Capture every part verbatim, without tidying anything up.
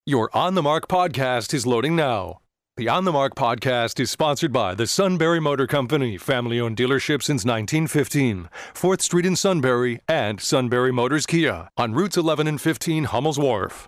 Your On the Mark podcast is loading now. The On the Mark podcast is sponsored by the Sunbury Motor Company, family-owned dealership since nineteen fifteen, fourth Street in Sunbury, and Sunbury Motors Kia on routes eleven and fifteen Hummel's Wharf.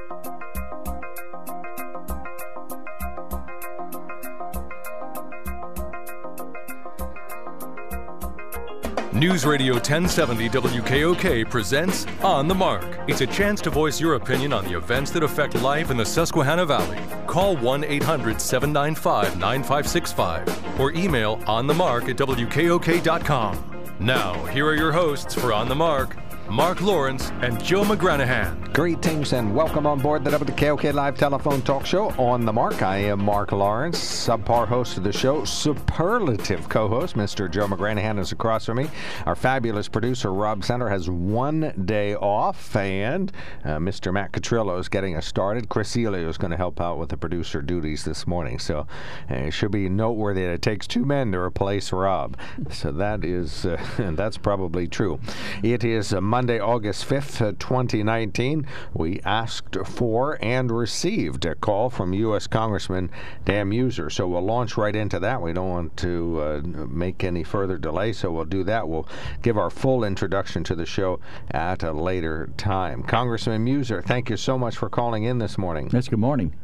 News Radio ten seventy W K O K presents On the Mark. It's a chance to voice your opinion on the events that affect life in the Susquehanna Valley. Call one eight hundred seven nine five nine five six five or email onthemark at W K O K dot com. Now, here are your hosts for On the Mark, Mark Lawrence and Joe McGranahan. Greetings and welcome on board the W K O K Live Telephone Talk Show On the Mark. I am Mark Lawrence, subpar host of the show, superlative co-host, Mister Joe McGranahan is across from me. Our fabulous producer, Rob Center, has one day off, and uh, Mister Matt Catrillo is getting us started. Chris Elio is going to help out with the producer duties this morning, so uh, it should be noteworthy that it takes two men to replace Rob. So that is, uh, that's probably true. It is uh, Monday, August fifth, uh, twenty nineteen. We asked for and received a call from U S Congressman Dan Meuser, so we'll launch right into that. We don't want to uh, make any further delay, so we'll do that. We'll give our full introduction to the show at a later time. Congressman Meuser, thank you so much for calling in this morning. Yes, good morning.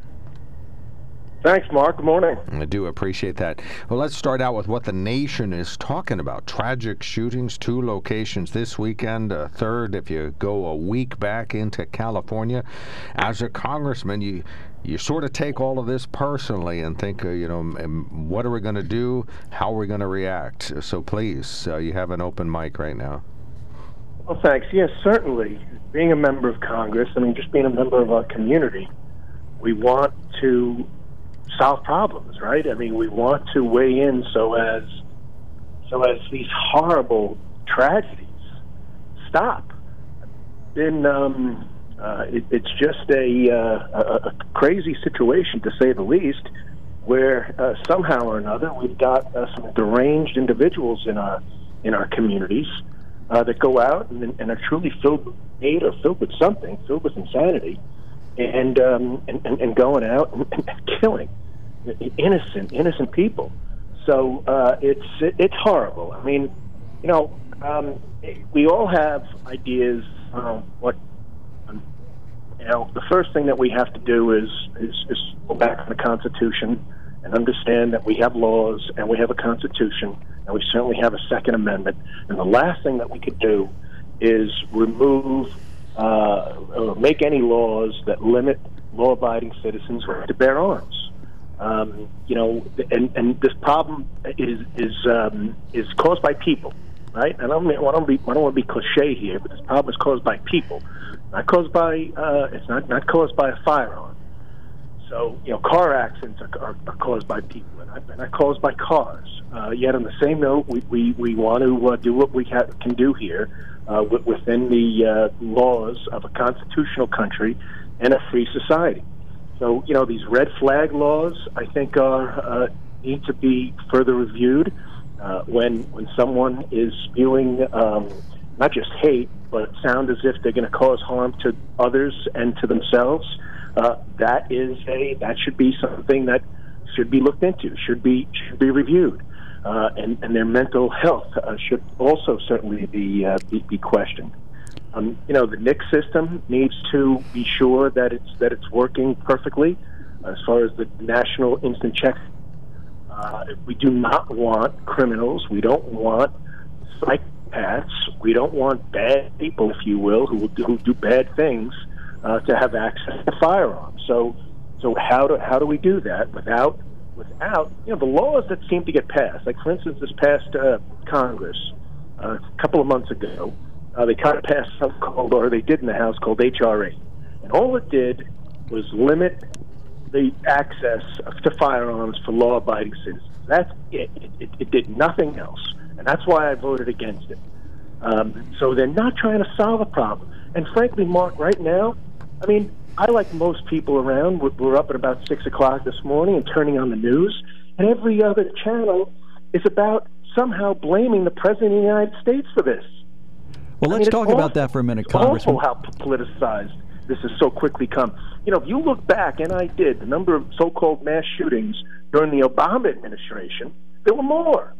Thanks, Mark. Good morning. I do appreciate that. Well, let's start out with what the nation is talking about. Tragic shootings, two locations this weekend, a third if you go a week back into California. As a congressman, you you sort of take all of this personally and think, uh, you know, what are we going to do? How are we going to react? So please, uh, you have an open mic right now. Well, thanks. Yes, certainly. Being a member of Congress, I mean, just being a member of our community, we want to solve problems, right? I mean, we want to weigh in so as so as these horrible tragedies stop. Then um, uh, it, it's just a, uh, a, a crazy situation, to say the least, where uh, somehow or another we've got uh, some deranged individuals in our in our communities uh, that go out and, and are truly filled with hate or filled with something, filled with insanity, and um, and, and, and going out and, and killing innocent, innocent people. So uh, it's it's horrible. I mean, you know, um, we all have ideas on what. Um, you know, the first thing that we have to do is, is is go back to the Constitution and understand that we have laws and we have a Constitution and we certainly have a Second Amendment. And the last thing that we could do is remove uh, or make any laws that limit law-abiding citizens' right to bear arms. Um, you know, and, and this problem is is um, is caused by people, right? And I don't, I don't, be, I don't want to be cliche here, but this problem is caused by people, not caused by uh, it's not, not caused by a firearm. So, you know, car accidents are, are, are caused by people, and not, not caused by cars. Uh, yet, on the same note, we we, we want to uh, do what we ha- can do here uh, w- within the uh, laws of a constitutional country and a free society. So, you know, these red flag laws, I think, are uh, need to be further reviewed. Uh, when when someone is spewing um, not just hate, but sound as if they're going to cause harm to others and to themselves, uh, that is a that should be something that should be looked into, should be should be reviewed, uh, and and their mental health uh, should also certainly be uh, be, be questioned. Um, you know, the N I C system needs to be sure that it's that it's working perfectly as far as the national instant check. Uh, we do not want criminals. We don't want psychopaths. We don't want bad people, if you will, who will do, who do bad things uh, to have access to firearms. So, so how do how do we do that without without you know the laws that seem to get passed? Like, for instance, this past uh, Congress uh, a couple of months ago. Uh, they kind of passed something called, or they did in the House, called H R A. And all it did was limit the access to firearms for law-abiding citizens. That's it. It, it. it did nothing else. And that's why I voted against it. Um, so they're not trying to solve a problem. And frankly, Mark, right now, I mean, I, like most people around, we're, we're up at about six o'clock this morning and turning on the news, and every other channel is about somehow blaming the President of the United States for this. Well, let's I mean, talk awful. about that for a minute, it's Congressman. Awful how politicized this has so quickly come. You know, if you look back, and I did, the number of so-called mass shootings during the Obama administration, there were more.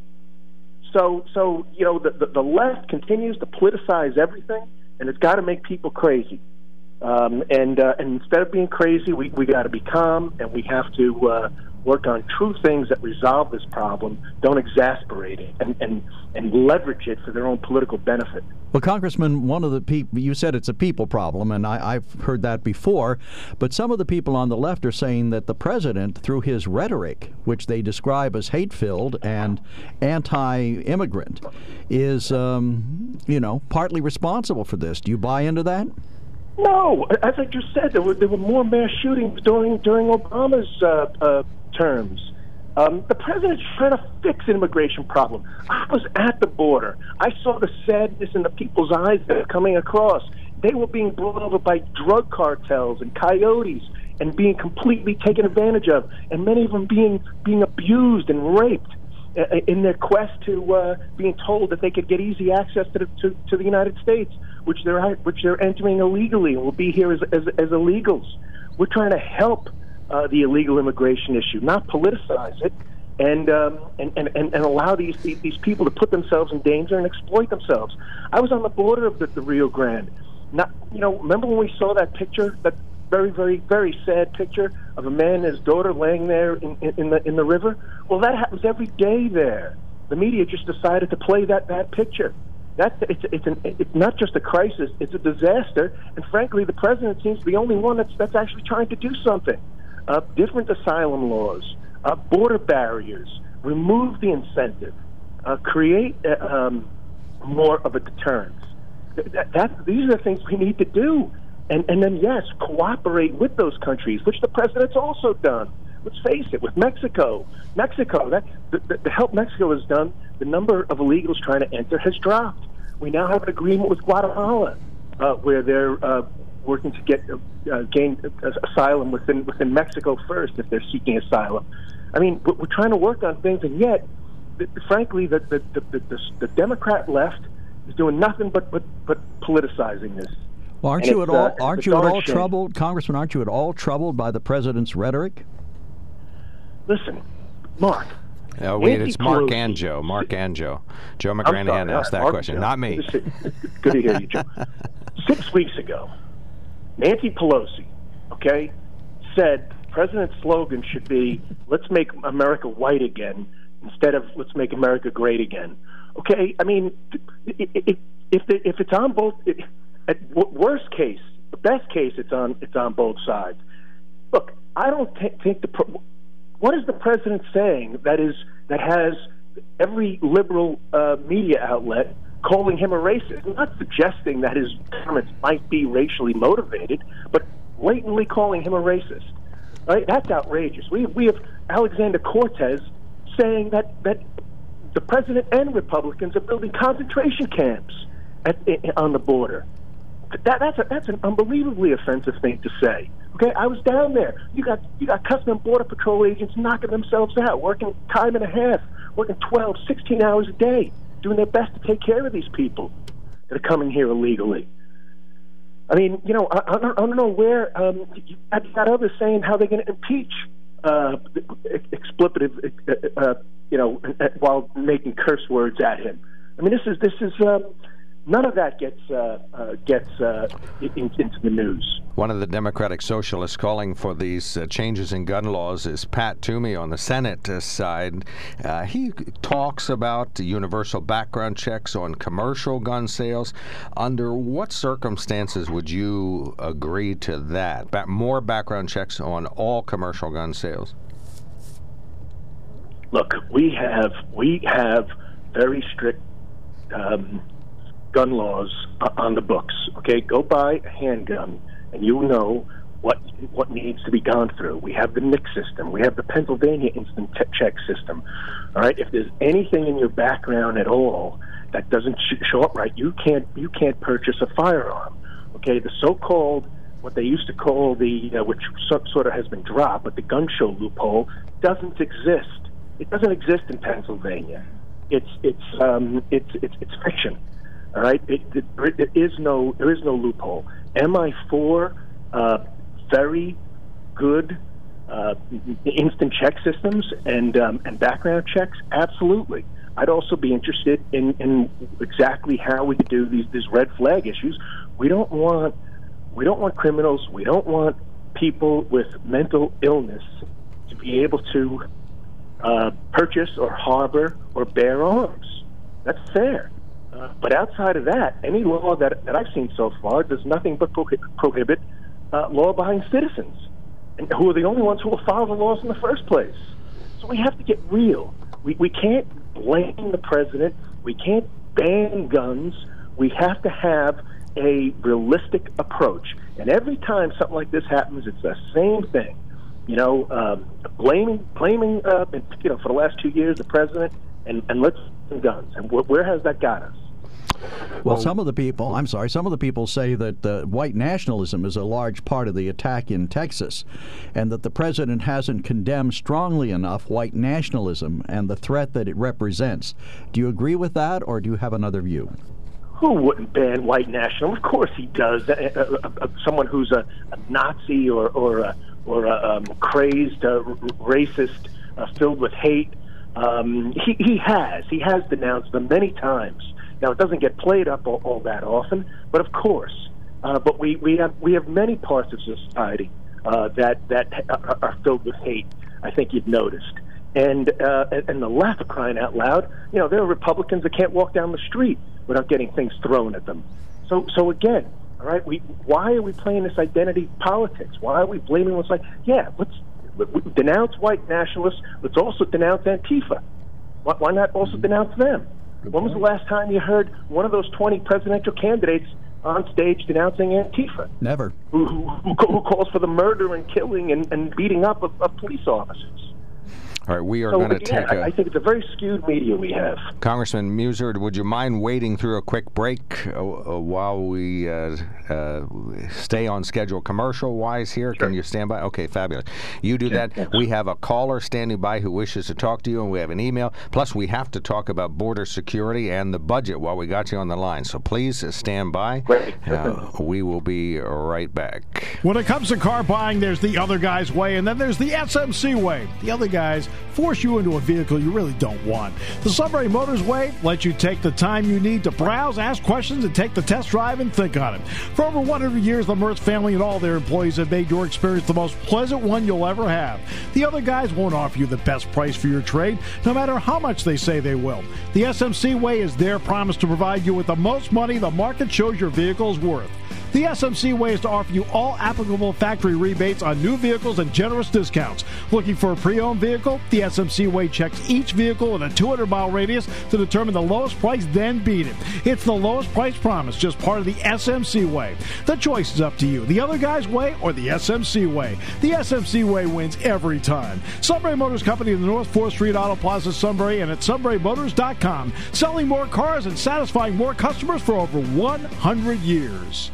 So, so you know, the, the, the left continues to politicize everything, and it's got to make people crazy. Um, and, uh, and instead of being crazy, we, we got to be calm, and we have to uh, work on true things that resolve this problem, don't exasperate it, and, and, and leverage it for their own political benefit. Well, Congressman, one of the people, you said it's a people problem, and I, I've heard that before, but some of the people on the left are saying that the president, through his rhetoric, which they describe as hate-filled and anti-immigrant, is, um, you know, partly responsible for this. Do you buy into that? No, as I just said, there were there were more mass shootings during during Obama's uh, uh, terms. Um, the president's trying to fix an immigration problem. I was at the border. I saw the sadness in the people's eyes that are coming across. They were being brought over by drug cartels and coyotes and being completely taken advantage of, and many of them being being abused and raped uh, in their quest to uh, being told that they could get easy access to the, to, to the United States, which they're which they're entering illegally and will be here as as, as illegals. We're trying to help uh, the illegal immigration issue, not politicize it, and um, and, and and allow these these people to put themselves in danger and exploit themselves. I was on the border of the, the Rio Grande. Not you know, remember when we saw that picture, that very very very sad picture of a man and his daughter laying there in, in, in the in the river? Well, that happens every day there. The media just decided to play that that picture. That's, it's, it's, an, it's not just a crisis, it's a disaster, and frankly, the president seems to be the only one that's, that's actually trying to do something. Uh, different asylum laws, uh, border barriers, remove the incentive, uh, create uh, um, more of a deterrence. That, that, these are the things we need to do. And, and then, yes, cooperate with those countries, which the president's also done. Let's face it, with Mexico, Mexico, that the, the, the help Mexico has done, the number of illegals trying to enter has dropped. We now have an agreement with Guatemala, uh, where they're uh, working to get uh, gain uh, asylum within within Mexico first if they're seeking asylum. I mean, we're, we're trying to work on things, and yet, the, frankly, the the, the the the the Democrat left is doing nothing but but, but politicizing this. Well, aren't and you at all uh, aren't you at all troubled, Congressman? Aren't you at all troubled by the president's rhetoric? Listen, Mark. Oh, wait, it's Mark Pelosi. and Joe. Mark and Joe. Joe McGranahan asked that Mark, question, Joe. not me. Good to hear you, Joe. Six weeks ago, Nancy Pelosi, okay, said the president's slogan should be, let's make America white again, instead of let's make America great again. Okay, I mean, if, if, if it's on both, at worst case, the best case, it's on, it's on both sides. Look, I don't t- think the... Pro- What is the president saying that is that has every liberal uh, media outlet calling him a racist? I'm not suggesting that his comments might be racially motivated, but blatantly calling him a racist. Right? That's outrageous. We we have Alexander Cortez saying that that the president and Republicans are building concentration camps at, on the border. That, that's a, that's an unbelievably offensive thing to say. Okay, I was down there. You got you got Customs and Border Patrol agents knocking themselves out, working time and a half, working twelve, sixteen hours a day, doing their best to take care of these people that are coming here illegally. I mean, you know, I, I, don't, I don't know where um, you got others saying how they're going to impeach uh, expletive, uh, uh, you know, while making curse words at him. I mean, this is this is. Um, None of that gets uh, uh, gets uh, in, into the news. One of the Democratic Socialists calling for these uh, changes in gun laws is Pat Toomey on the Senate uh, side. Uh, he talks about the universal background checks on commercial gun sales. Under what circumstances would you agree to that? Ba- more background checks on all commercial gun sales? Look, we have we have very strict Um, gun laws on the books. Okay, go buy a handgun, and you know what what needs to be gone through. We have the N I C system. We have the Pennsylvania instant check system. All right, if there's anything in your background at all that doesn't show up right, you can't you can't purchase a firearm. Okay, the so-called what they used to call the uh, which so, sort of has been dropped, but the gun show loophole doesn't exist. It doesn't exist in Pennsylvania. It's it's um, it's it's it's fiction. All right, it, it, it is no there is no loophole. Am I for uh, very good uh, instant check systems and um, and background checks? Absolutely. I'd also be interested in, in exactly how we could do these these red flag issues. We don't want we don't want criminals. We don't want people with mental illness to be able to uh, purchase or harbor or bear arms. That's fair. Uh, but outside of that, any law that, that I've seen so far does nothing but prohibit, prohibit uh, law-abiding citizens, and who are the only ones who will follow the laws in the first place. So we have to get real. We, we can't blame the president. We can't ban guns. We have to have a realistic approach. And every time something like this happens, it's the same thing. You know, um, blaming, blaming, uh, you know, for the last two years, the president, and, and let's guns. And wh- where has that got us? Well, some of the people, I'm sorry, some of the people say that uh, white nationalism is a large part of the attack in Texas, and that the president hasn't condemned strongly enough white nationalism and the threat that it represents. Do you agree with that, or do you have another view? Who wouldn't ban white nationalism? Of course he does. Uh, uh, uh, someone who's a, a Nazi or or a, or a um, crazed uh, r- racist, uh, filled with hate. Um, he, he has. He has denounced them many times. Now, it doesn't get played up all, all that often, but of course. Uh, but we, we have we have many parts of society uh, that that are, are filled with hate. I think you've noticed. And uh, and the left, crying out loud, you know, there are Republicans that can't walk down the street without getting things thrown at them. So so again, all right, we why are we playing this identity politics? Why are we blaming what's like? Yeah, let's denounce white nationalists. Let's also denounce Antifa. Why, why not also denounce them? Good when point. Was the last time you heard one of those twenty presidential candidates on stage denouncing Antifa? Never. Who, who, who calls for the murder and killing and, and beating up of, of police officers? All right, we are so, going to yeah, take a... I think it's a very skewed media we have. Congressman Meuser, would you mind waiting through a quick break uh, uh, while we uh, uh, stay on schedule commercial-wise here? Sure. Can you stand by? Okay, fabulous. You do sure. that. Yes. We have a caller standing by who wishes to talk to you, and we have an email. Plus, we have to talk about border security and the budget while we got you on the line. So please uh, stand by. Great. Uh, we will be right back. When it comes to car buying, there's the other guy's way, and then there's the S M C way. The other guys force you into a vehicle you really don't want. The Sunbury Motors way lets you take the time you need to browse, ask questions, and take the test drive and think on it. For over one hundred years, the Mertz family and all their employees have made your experience the most pleasant one you'll ever have. The other guys won't offer you the best price for your trade, no matter how much they say they will. The S M C way is their promise to provide you with the most money the market shows your vehicle is worth. The S M C way is to offer you all applicable factory rebates on new vehicles and generous discounts. Looking for a pre-owned vehicle? The S M C way checks each vehicle in a two hundred mile radius to determine the lowest price, then beat it. It's the lowest price promise, just part of the S M C way. The choice is up to you. The other guy's way or the S M C way. The S M C way wins every time. Sunbury Motors Company in the North fourth Street Auto Plaza, Sunbury, and at sunbury motors dot com. Selling more cars and satisfying more customers for over one hundred years.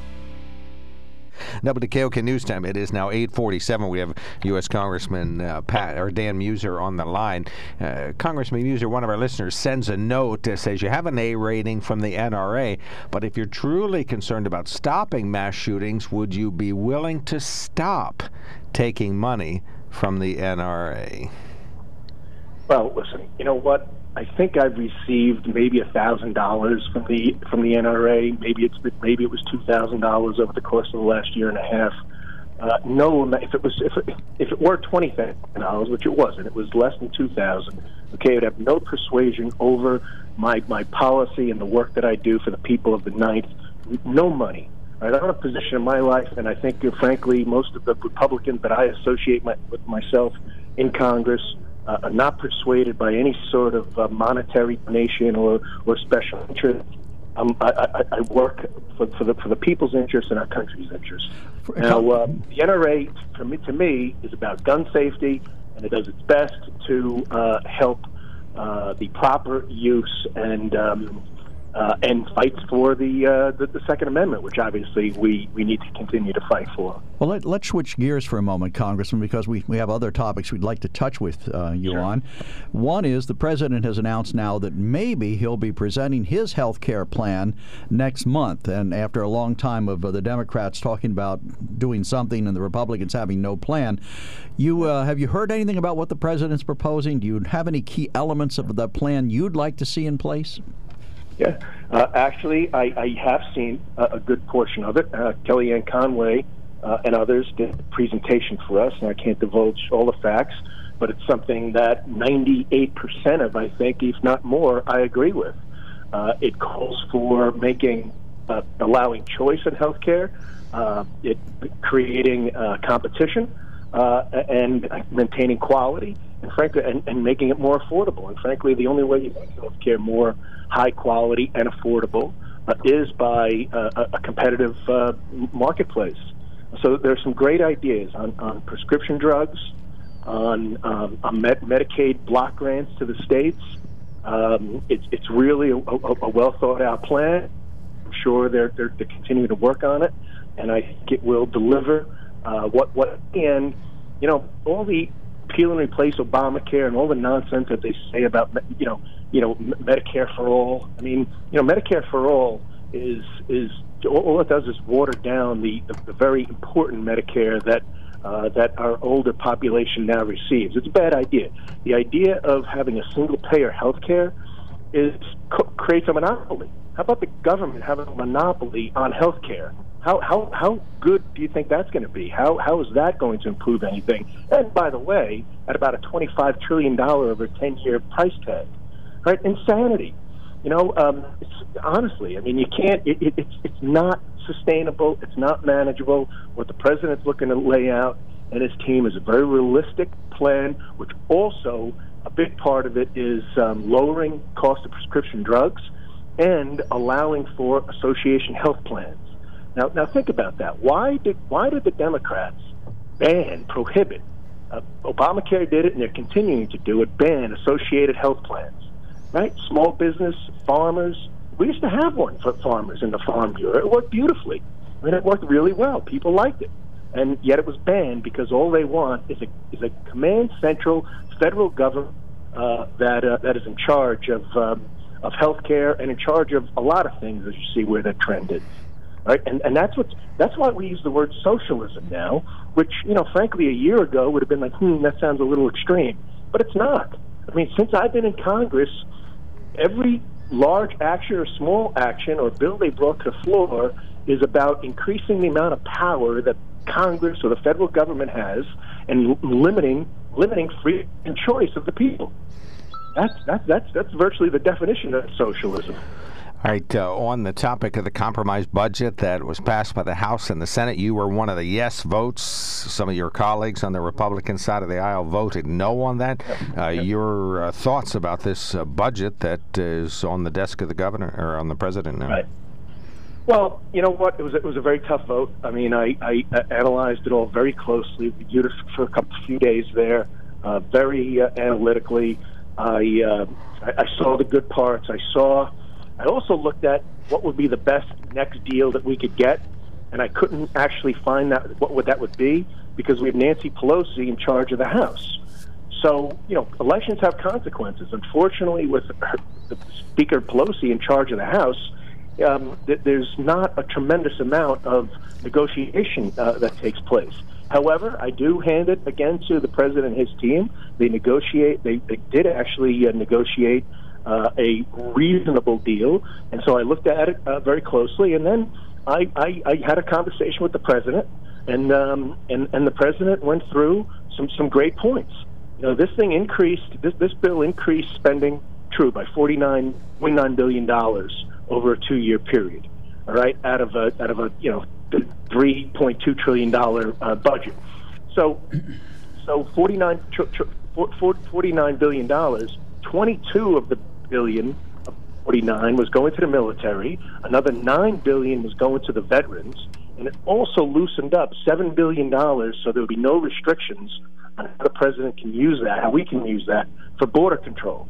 W K O K News Time. It is now eight forty-seven. We have U S Congressman uh, Pat or Dan Meuser on the line. Uh, Congressman Meuser, one of our listeners, sends a note that says you have an A rating from the N R A, but if you're truly concerned about stopping mass shootings, would you be willing to stop taking money from the N R A? Well, listen, you know what? I think I've received maybe a thousand dollars from the from the N R A. Maybe it's maybe it was two thousand dollars over the course of the last year and a half. Uh, no, if it was if it, if it were twenty thousand dollars, which it wasn't, it was less than two thousand. Okay, it would have no persuasion over my my policy and the work that I do for the people of the Ninth. No money. Right, I'm in a position in my life, and I think, uh, frankly, most of the Republicans that I associate my, with myself in Congress Uh, are not persuaded by any sort of uh, monetary donation or, or special interest. Um, I, I, I work for, for the for the people's interest and our country's interest. Now, uh, the N R A, for me, to me, is about gun safety, and it does its best to uh, help uh, the proper use and um, uh, and fights for the, uh, the the Second Amendment, which obviously we, we need to continue to fight for. Well, let, let's switch gears for a moment, Congressman, because we, we have other topics we'd like to touch with uh, you Sure. on. One is the president has announced now that maybe he'll be presenting his health care plan next month. And after a long time of uh, the Democrats talking about doing something and the Republicans having no plan, you uh, have you heard anything about what the president's proposing? Do you have any key elements of the plan you'd like to see in place? Yeah, uh, actually, I, I have seen a, a good portion of it. Uh, Kellyanne Conway uh, and others did a presentation for us, and I can't divulge all the facts, but it's something that ninety-eight percent of, I think, if not more, I agree with. Uh, it calls for making, uh, allowing choice in healthcare, uh, it creating uh, competition, uh, and maintaining quality, and frankly, and, and making it more affordable. And frankly, the only way you make healthcare more high quality and affordable uh, is by uh, a competitive uh, marketplace. So there's some great ideas on, on prescription drugs, on, um, on Med- Medicaid block grants to the states. Um, it's it's really a, a, a well thought out plan. I'm sure they're, they're they're continuing to work on it, and I think it will deliver uh, what what and you know all the peel and replace Obamacare and all the nonsense that they say about you know you know Medicare for all. I mean you know Medicare for all is is all it does is water down the the, the very important Medicare that. Uh, that our older population now receives. It's a bad idea. The idea of having a single-payer health care is co- creates a monopoly. How about the government having a monopoly on health care? How, how, how good do you think that's going to be? How, how is that going to improve anything? And by the way, at about a twenty-five trillion dollars over ten-year price tag, right? Insanity. You know, um, it's, honestly, I mean, you can't, it, it, it's, it's not sustainable, it's not manageable. What the president's looking to lay out and his team is a very realistic plan, which also, a big part of it is um, lowering cost of prescription drugs and allowing for association health plans. Now, now think about that. Why did, why did the Democrats ban, prohibit, uh, Obamacare did it and they're continuing to do it, ban associated health plans? Right? Small business, farmers. We used to have one for farmers in the Farm Bureau. It worked beautifully. I mean, it worked really well. People liked it. And yet it was banned because all they want is a, is a command central federal government uh, that uh, that is in charge of um, of health care and in charge of a lot of things, as you see where that trend is. Right? And and that's what that's why we use the word socialism now, which, you know, frankly, a year ago would have been like, hmm, that sounds a little extreme. But it's not. I mean, since I've been in Congress, every large action or small action or bill they brought to the floor is about increasing the amount of power that Congress or the federal government has and limiting limiting freedom and choice of the people. That's that's that's that's virtually the definition of socialism. All right, uh, on the topic of the compromise budget that was passed by the House and the Senate, you were one of the yes votes. Some of your colleagues on the Republican side of the aisle voted no on that. Uh, your uh, thoughts about this uh, budget that is on the desk of the governor or on the president now? Right. Well, you know what? It was it was a very tough vote. I mean, I, I analyzed it all very closely. We viewed it for a couple few days there, uh, very uh, analytically. I, uh, I I saw the good parts. I saw. I also looked at what would be the best next deal that we could get, and I couldn't actually find that what would that would be because we have Nancy Pelosi in charge of the House. So, you know, elections have consequences. Unfortunately, with her, the Speaker Pelosi in charge of the House, um, th- there's not a tremendous amount of negotiation uh, that takes place. However, I do hand it again to the president and his team. They negotiate. They, they did actually uh, negotiate Uh, a reasonable deal, and so I looked at it uh, very closely, and then I, I, I had a conversation with the president, and um, and and the president went through some, some great points. You know, this thing increased. This this bill increased spending, true, by forty-nine billion dollars over a two-year period. All right, out of a out of a you know three point two trillion dollar uh, budget. So so forty-nine tr- tr- forty-nine billion dollars. twenty-two of the billion of forty-nine was going to the military, another nine billion was going to the veterans, and it also loosened up seven billion dollars so there would be no restrictions on how the president can use that, how we can use that for border control.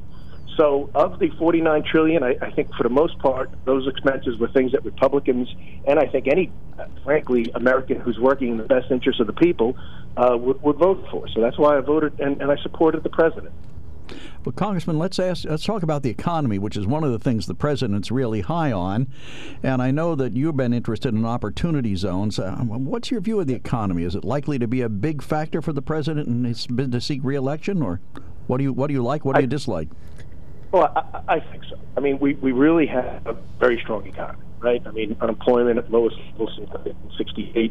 So of the forty-nine trillion dollars, I, I think for the most part, those expenses were things that Republicans, and I think any, uh, frankly, American who's working in the best interest of the people uh, would, would vote for. So that's why I voted and, and I supported the president. Well, Congressman, let's ask. Let's talk about the economy, which is one of the things the president's really high on. And I know that you've been interested in opportunity zones. Uh, what's your view of the economy? Is it likely to be a big factor for the president in his bid to seek re-election, or what do you what do you like? What do I, you dislike? Well, I, I think so. I mean, we, we really have a very strong economy, right? I mean, unemployment at lowest level since sixty-eight.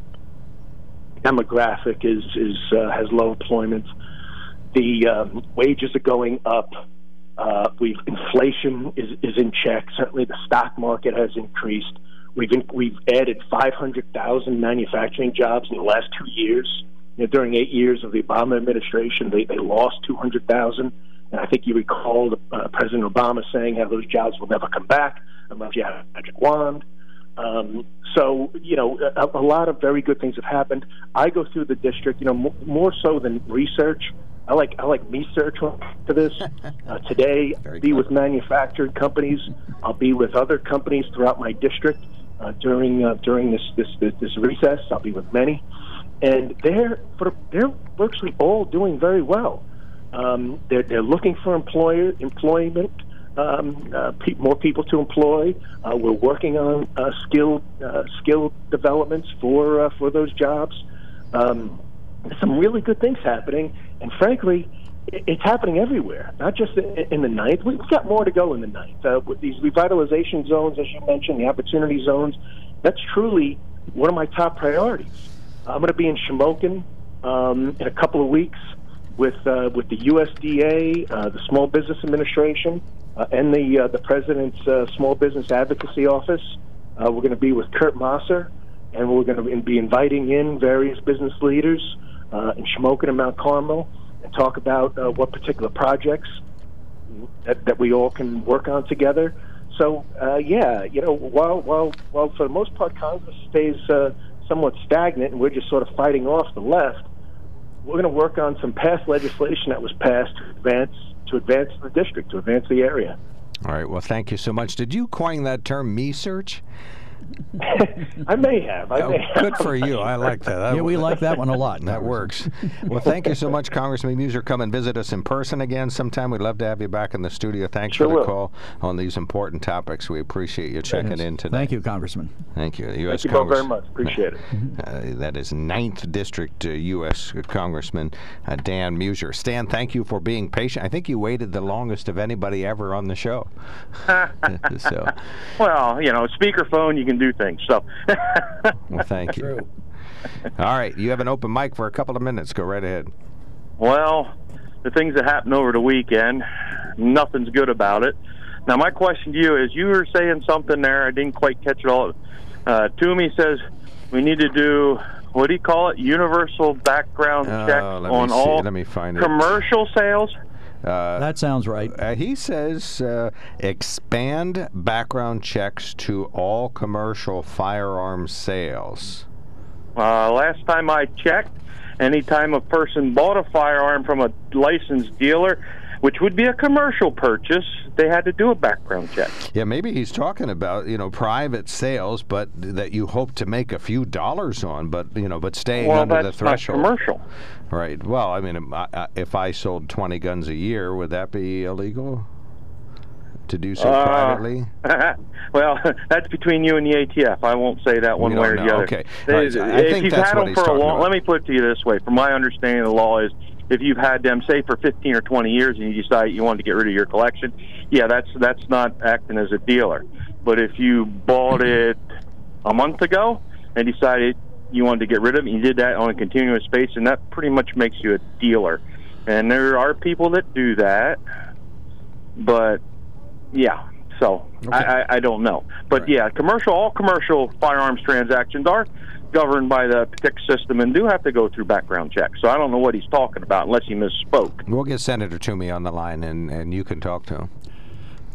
Demographic is is uh, has low employment. The um, wages are going up. Uh, we've inflation is, is in check. Certainly, the stock market has increased. We've in, we've added five hundred thousand manufacturing jobs in the last two years. You know, during eight years of the Obama administration, they, they lost two hundred thousand. And I think you recall uh, President Obama saying how those jobs will never come back unless you have a magic wand. Um, so, you know, a, a lot of very good things have happened. I go through the district, you know, m- more so than research. I like I like research to this. Uh, today, I'll be with manufactured companies. I'll be with other companies throughout my district uh, during uh, during this, this this this recess. I'll be with many, and they're for they're virtually all doing very well. Um, they're they're looking for employer employment, um, uh, pe- more people to employ. Uh, we're working on uh, skill uh, skill developments for uh, for those jobs. Um, there's some really good things happening. And frankly, it's happening everywhere, not just in the ninth. We've got more to go in the ninth. Uh, with these revitalization zones, as you mentioned, the opportunity zones, that's truly one of my top priorities. I'm going to be in Shamokin um, in a couple of weeks with uh, with the U S D A, uh, the Small Business Administration, uh, and the uh, the President's uh, Small Business Advocacy Office. Uh, we're going to be with Kurt Masser, and we're going to be inviting in various business leaders Uh, in Shamokin and Mount Carmel, and talk about uh, what particular projects that, that we all can work on together. So, uh, yeah, you know, while while while for the most part Congress stays uh, somewhat stagnant, and we're just sort of fighting off the left, we're going to work on some past legislation that was passed to advance to advance the district, to advance the area. All right. Well, thank you so much. Did you coin that term, me search? I may have. I oh, may have. Good for you. I like that. that yeah, we like that one a lot. That works. Well, thank you so much, Congressman Meuser. Come and visit us in person again sometime. We'd love to have you back in the studio. Thanks sure for the will. call on these important topics. We appreciate you checking yes. in today. Thank you, Congressman. Thank you. The U S Thank you Congress- both very much. Appreciate it. Uh, that is ninth District uh, U S Congressman uh, Dan Meuser. Stan, thank you for being patient. I think you waited the longest of anybody ever on the show. so, Well, you know, speakerphone, you can do things. So. well, thank you. All right, you have an open mic for a couple of minutes. Go right ahead. Well, the things that happened over the weekend, nothing's good about it. Now, my question to you is, you were saying something there, I didn't quite catch it all. Uh, Toomey says we need to do, what do you call it, universal background Uh, check let me on see. all Let me find it. commercial sales? Uh, That sounds right. Uh, he says uh, expand background checks to all commercial firearm sales. Uh, last time I checked, anytime a person bought a firearm from a licensed dealer, which would be a commercial purchase, they had to do a background check. Yeah, maybe he's talking about, you know, private sales, but that you hope to make a few dollars on, but, you know, but staying well, under the that's not threshold. commercial. Right. Well, I mean, if I sold twenty guns a year, would that be illegal to do so Uh, privately? Well, that's between you and the A T F. I won't say that one We way don't or know. the other. Okay. They, Right, so I if think you've that's had what them he's for a talking long, about. let me put it to you this way. From my understanding of the law is, if you've had them, say, for fifteen or twenty years, and you decide you want to get rid of your collection, yeah, that's that's not acting as a dealer. But if you bought it a month ago and decided you wanted to get rid of it, and you did that on a continuous basis, and that pretty much makes you a dealer. And there are people that do that, but yeah, so Okay. I, I, I don't know. But Right. yeah, commercial, all commercial firearms transactions are governed by the P T I C system and do have to go through background checks. So I don't know what he's talking about unless he misspoke. We'll get Senator Toomey on the line, and, and you can talk to him.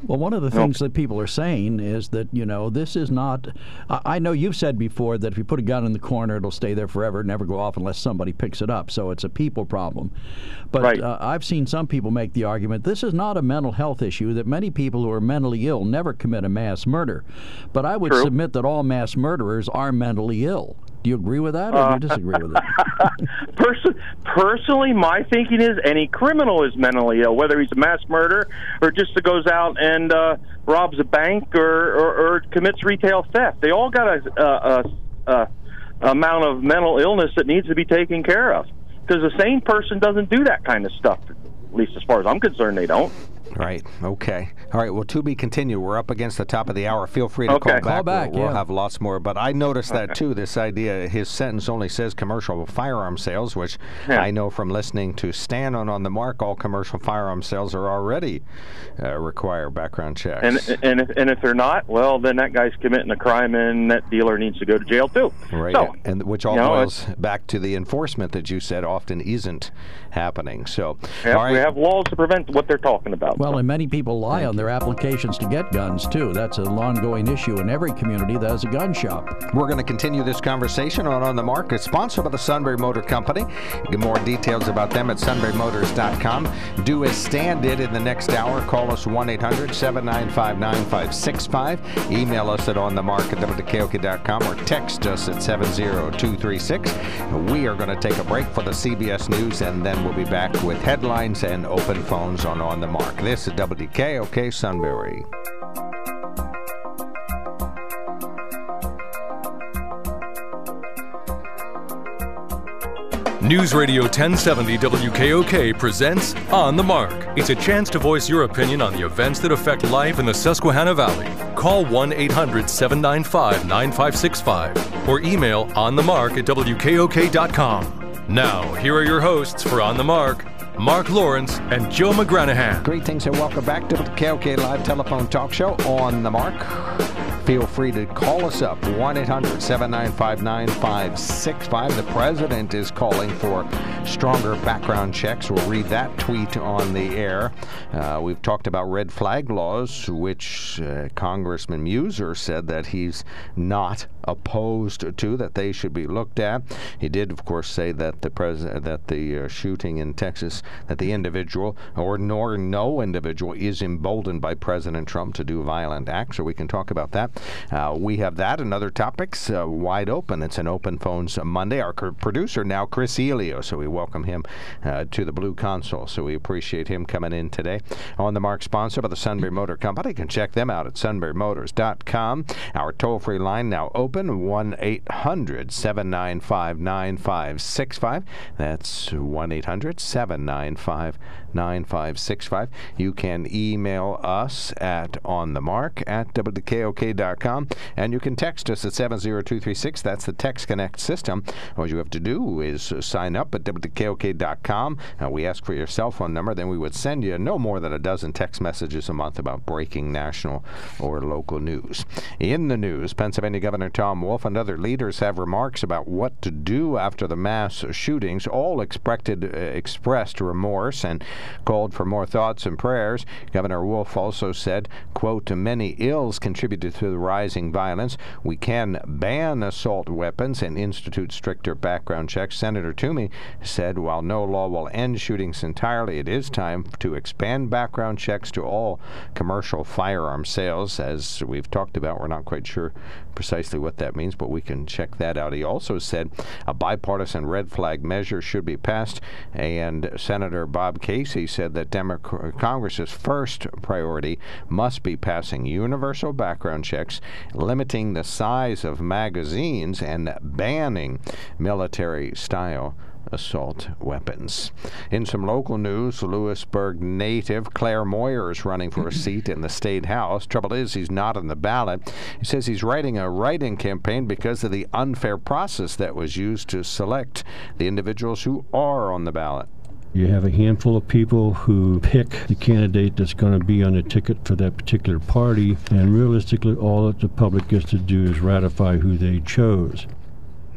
Well, one of the things that people are saying is that, you know, this is not, I, I know you've said before that if you put a gun in the corner, it'll stay there forever, never go off unless somebody picks it up. So it's a people problem. But right. uh, I've seen some people make the argument this is not a mental health issue, that many people who are mentally ill never commit a mass murder. But I would True. submit that all mass murderers are mentally ill. Do you agree with that, or Uh, do you disagree with it? Person, personally, my thinking is any criminal is mentally ill, whether he's a mass murderer or just goes out and uh, robs a bank or, or, or commits retail theft. They all got a, a, a, a amount of mental illness that needs to be taken care of. Because a sane person doesn't do that kind of stuff. At least as far as I'm concerned, they don't. Right. Okay. All right. Well, to be continued. We're up against the top of the hour. Feel free to Okay. call back. Call back, We'll, we'll yeah. have lots more. But I noticed that, too, this idea, his sentence only says commercial firearm sales, which Yeah. I know from listening to Stan on On the Mark, all commercial firearm sales are already uh, require background checks. And and if, and if they're not, well, then that guy's committing a crime, and that dealer needs to go to jail too. Right. So, and which all you know, boils back to the enforcement that you said often isn't happening. So, we have, all right. we have laws to prevent what they're talking about. Well, and many people lie on their applications to get guns, too. That's an ongoing issue in every community that has a gun shop. We're going to continue this conversation on On the Mark. It's sponsored by the Sunbury Motor Company. Get more details about them at sunbury motors dot com. Do as Stan did in the next hour. Call us one eight hundred seven nine five nine five six five. Email us at on the mark at w k o k dot com or text us at seven zero two three six. We are going to take a break for the C B S News, and then we'll be back with headlines and open phones on On the Mark. This is W K O K Sunbury. News Radio ten seventy W K O K presents On the Mark. It's a chance to voice your opinion on the events that affect life in the Susquehanna Valley. Call one eight hundred seven nine five nine five six five or email onthemark at w k o k dot com. Now, here are your hosts for On the Mark, Mark Lawrence and Joe McGranahan. Greetings and welcome back to the W K O K Live Telephone Talk Show On the Mark. Feel free to call us up, one eight hundred seven nine five nine five six five. The president is calling for stronger background checks. We'll read that tweet on the air. Uh, we've talked about red flag laws, which uh, Congressman Muser said that he's not opposed to, that they should be looked at. He did, of course, say that the president, that the uh, shooting in Texas, that the individual, or nor no individual, is emboldened by President Trump to do violent acts. So we can talk about that. Uh, we have that and other topics uh, wide open. It's an Open Phones Monday. Our c- producer now, Chris Elio, so we welcome him uh, to the Blue Console. So we appreciate him coming in today. On the Mark, sponsored by the Sunbury Motor Company. You can check them out at sunbury motors dot com. Our toll-free line now open, one eight hundred seven nine five nine five six five. That's one eight hundred seven nine five nine five six five. You can email us at onthemark at w k o k dot com, and you can text us at seven zero two three six. That's the Text Connect system. All you have to do is uh, sign up at w k o k dot com. Uh, we ask for your cell phone number, then we would send you no more than a dozen text messages a month about breaking national or local news. In the news, Pennsylvania Governor Tom Wolf and other leaders have remarks about what to do after the mass shootings. All expected, uh, expressed remorse and called for more thoughts and prayers. Governor Wolf also said, quote, many ills contributed to the rising violence. We can ban assault weapons and institute stricter background checks. Senator Toomey said, while no law will end shootings entirely, it is time to expand background checks to all commercial firearm sales. As we've talked about, we're not quite sure precisely what that means, but we can check that out. He also said a bipartisan red flag measure should be passed, and Senator Bob Casey said that Democrat Congress's first priority must be passing universal background checks, limiting the size of magazines, and banning military-style assault weapons. In some local news, Lewisburg native Claire Moyer is running for a seat in the State House. Trouble is, he's not on the ballot. He says he's writing a write-in campaign because of the unfair process that was used to select the individuals who are on the ballot. You have a handful of people who pick the candidate that's going to be on the ticket for that particular party, and realistically all that the public gets to do is ratify who they chose.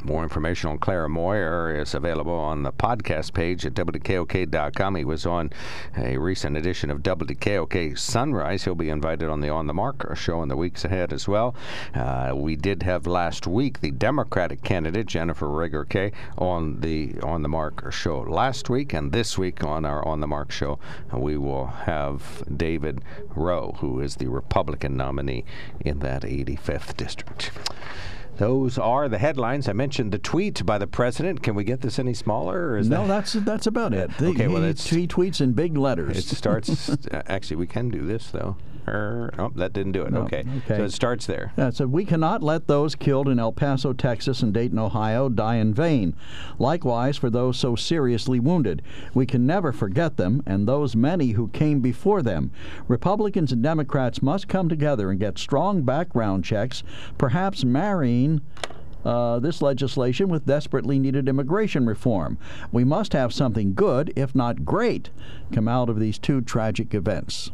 More information on Clara Moyer is available on the podcast page at W K O K dot com. He was on a recent edition of W K O K Sunrise. He'll be invited on the On the Mark show in the weeks ahead as well. Uh, we did have last week the Democratic candidate, Jennifer Rager-Kay, on the On the Mark show last week, and this week on our On the Mark show, we will have David Rowe, who is the Republican nominee in that eighty-fifth district. Those are the headlines. I mentioned the tweet by the president. Can we get this any smaller? Or is no, that... that's that's about it. The, okay, well, he, it's, he tweets in big letters. It starts. uh, actually, we can do this though. Er, oh, that didn't do it. No, okay. okay. So it starts there. Yeah, so we cannot let those killed in El Paso, Texas, and Dayton, Ohio, die in vain. Likewise, for those so seriously wounded, we can never forget them and those many who came before them. Republicans and Democrats must come together and get strong background checks, perhaps marrying Uh, this legislation with desperately needed immigration reform. We must have something good, if not great, come out of these two tragic events.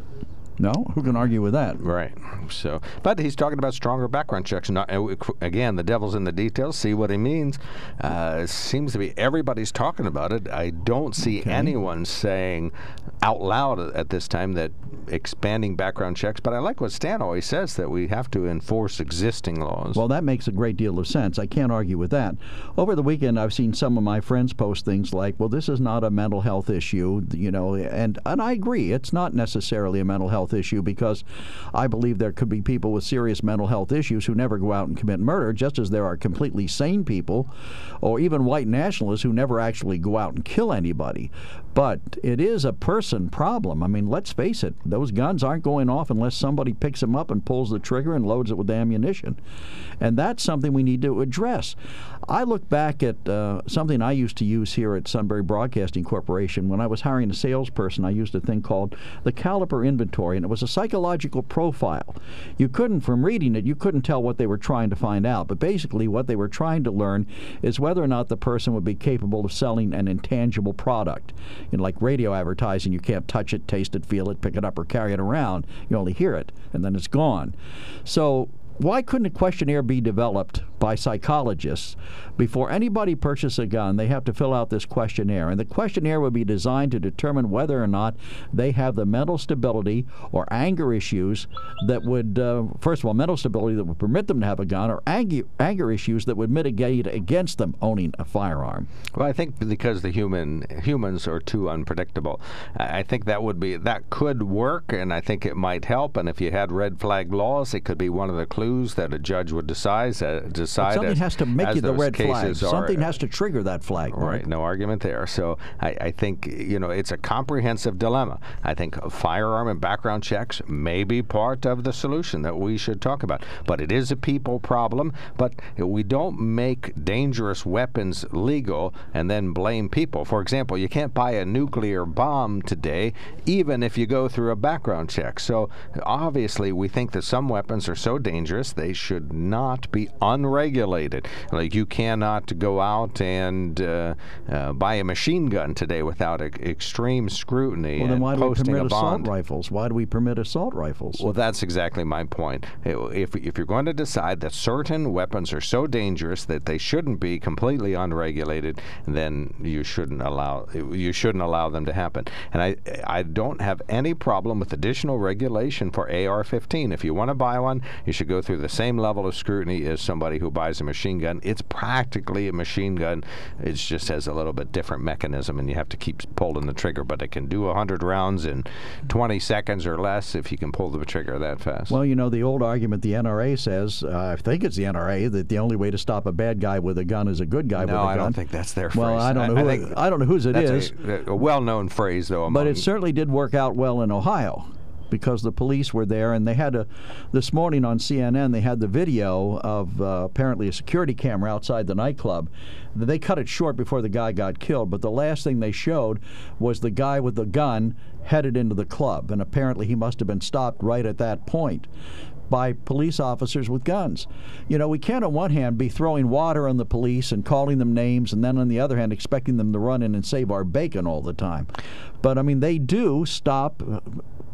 No? Who can argue with that? Right. So, but he's talking about stronger background checks. Not, again, the devil's in the details. See what he means. Uh, it seems to be everybody's talking about it. I don't see okay. anyone saying out loud at this time that expanding background checks. But I like what Stan always says, that we have to enforce existing laws. Well, that makes a great deal of sense. I can't argue with that. Over the weekend, I've seen some of my friends post things like, well, this is not a mental health issue, you know, and, and I agree. It's not necessarily a mental health issue, because I believe there could be people with serious mental health issues who never go out and commit murder, just as there are completely sane people, or even white nationalists, who never actually go out and kill anybody. But it is a person problem. I mean, let's face it, those guns aren't going off unless somebody picks them up and pulls the trigger and loads it with ammunition. And that's something we need to address. I look back at uh, something I used to use here at Sunbury Broadcasting Corporation. When I was hiring a salesperson, I used a thing called the Caliper Inventory, and it was a psychological profile. You couldn't, from reading it, you couldn't tell what they were trying to find out. But basically what they were trying to learn is whether or not the person would be capable of selling an intangible product. You know, like radio advertising, you can't touch it, taste it, feel it, pick it up, or carry it around. You only hear it, and then it's gone. So why couldn't a questionnaire be developed by psychologists? Before anybody purchases a gun, they have to fill out this questionnaire, and the questionnaire would be designed to determine whether or not they have the mental stability or anger issues that would, uh, first of all, mental stability that would permit them to have a gun, or anger, anger issues that would mitigate against them owning a firearm. Well, I think because the human humans are too unpredictable, I think that would be that could work, and I think it might help. And if you had red flag laws, it could be one of the clues that a judge would decide. Uh, decide but something as, has to make you the red flag. Are, something has to trigger that flag. Right, right. No argument there. So I, I think, you know, it's a comprehensive dilemma. I think firearm and background checks may be part of the solution that we should talk about. But it is a people problem. But we don't make dangerous weapons legal and then blame people. For example, you can't buy a nuclear bomb today, even if you go through a background check. So obviously we think that some weapons are so dangerous they should not be unregulated. Like, you cannot go out and uh, uh, buy a machine gun today without a, extreme scrutiny well, then and why do posting we permit a bond. assault rifles? Why do we permit assault rifles? Well, that's exactly my point. If, if you're going to decide that certain weapons are so dangerous that they shouldn't be completely unregulated, then you shouldn't allow you shouldn't allow them to happen. And I I don't have any problem with additional regulation for A R fifteen. If you want to buy one, you should go through the same level of scrutiny as somebody who buys a machine gun. It's practically a machine gun. It just has a little bit different mechanism, and you have to keep pulling the trigger. But it can do one hundred rounds in twenty seconds or less if you can pull the trigger that fast. Well, you know, the old argument the N R A says, uh, I think it's the N R A, that the only way to stop a bad guy with a gun is a good guy no, with a gun. I don't think that's their phrase. Well, I don't know. Who I, I, it, I don't know whose it that's is. A, a well-known phrase, though. But it certainly did work out well in Ohio, because the police were there, and they had a, this morning on C N N, they had the video of uh, apparently a security camera outside the nightclub. They cut it short before the guy got killed, but the last thing they showed was the guy with the gun headed into the club, and apparently he must have been stopped right at that point by police officers with guns. You know, we can't on one hand be throwing water on the police and calling them names, and then on the other hand expecting them to run in and save our bacon all the time. But I mean, they do stop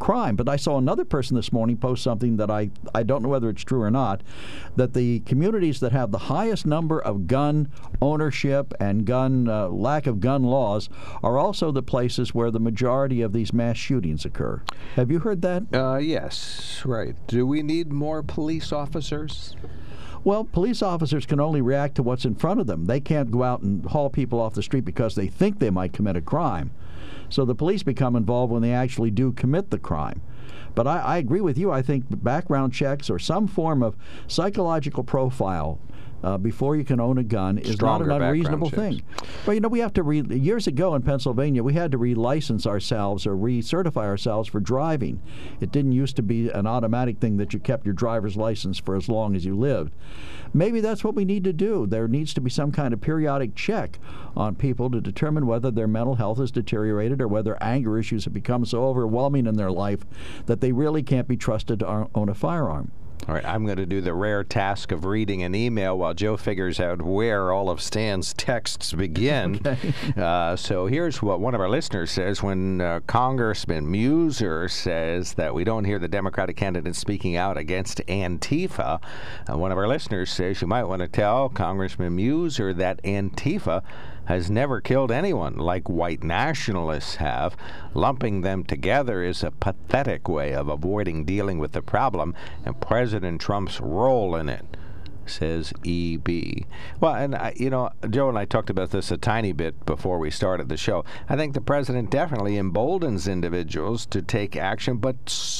crime. But I saw another person this morning post something that I, I don't know whether it's true or not, that the communities that have the highest number of gun ownership and gun uh, lack of gun laws are also the places where the majority of these mass shootings occur. Have you heard that? Uh, yes, right. Do we need more police officers? Well, police officers can only react to what's in front of them. They can't go out and haul people off the street because they think they might commit a crime. So the police become involved when they actually do commit the crime. But I, I agree with you. I think background checks or some form of psychological profile Uh, before you can own a gun is Stronger not an unreasonable checks. thing. But, you know, we have to, re- years ago in Pennsylvania, we had to relicense ourselves or recertify ourselves for driving. It didn't used to be an automatic thing that you kept your driver's license for as long as you lived. Maybe that's what we need to do. There needs to be some kind of periodic check on people to determine whether their mental health has deteriorated or whether anger issues have become so overwhelming in their life that they really can't be trusted to own a firearm. All right, I'm going to do the rare task of reading an email while Joe figures out where all of Stan's texts begin. Okay. Uh, so here's what one of our listeners says. When uh, Congressman Muser says that we don't hear the Democratic candidates speaking out against Antifa, uh, one of our listeners says you might want to tell Congressman Muser that Antifa has never killed anyone like white nationalists have. Lumping them together is a pathetic way of avoiding dealing with the problem and President Trump's role in it, says E B. Well, and, I, you know, Joe and I talked about this a tiny bit before we started the show. I think the president definitely emboldens individuals to take action, but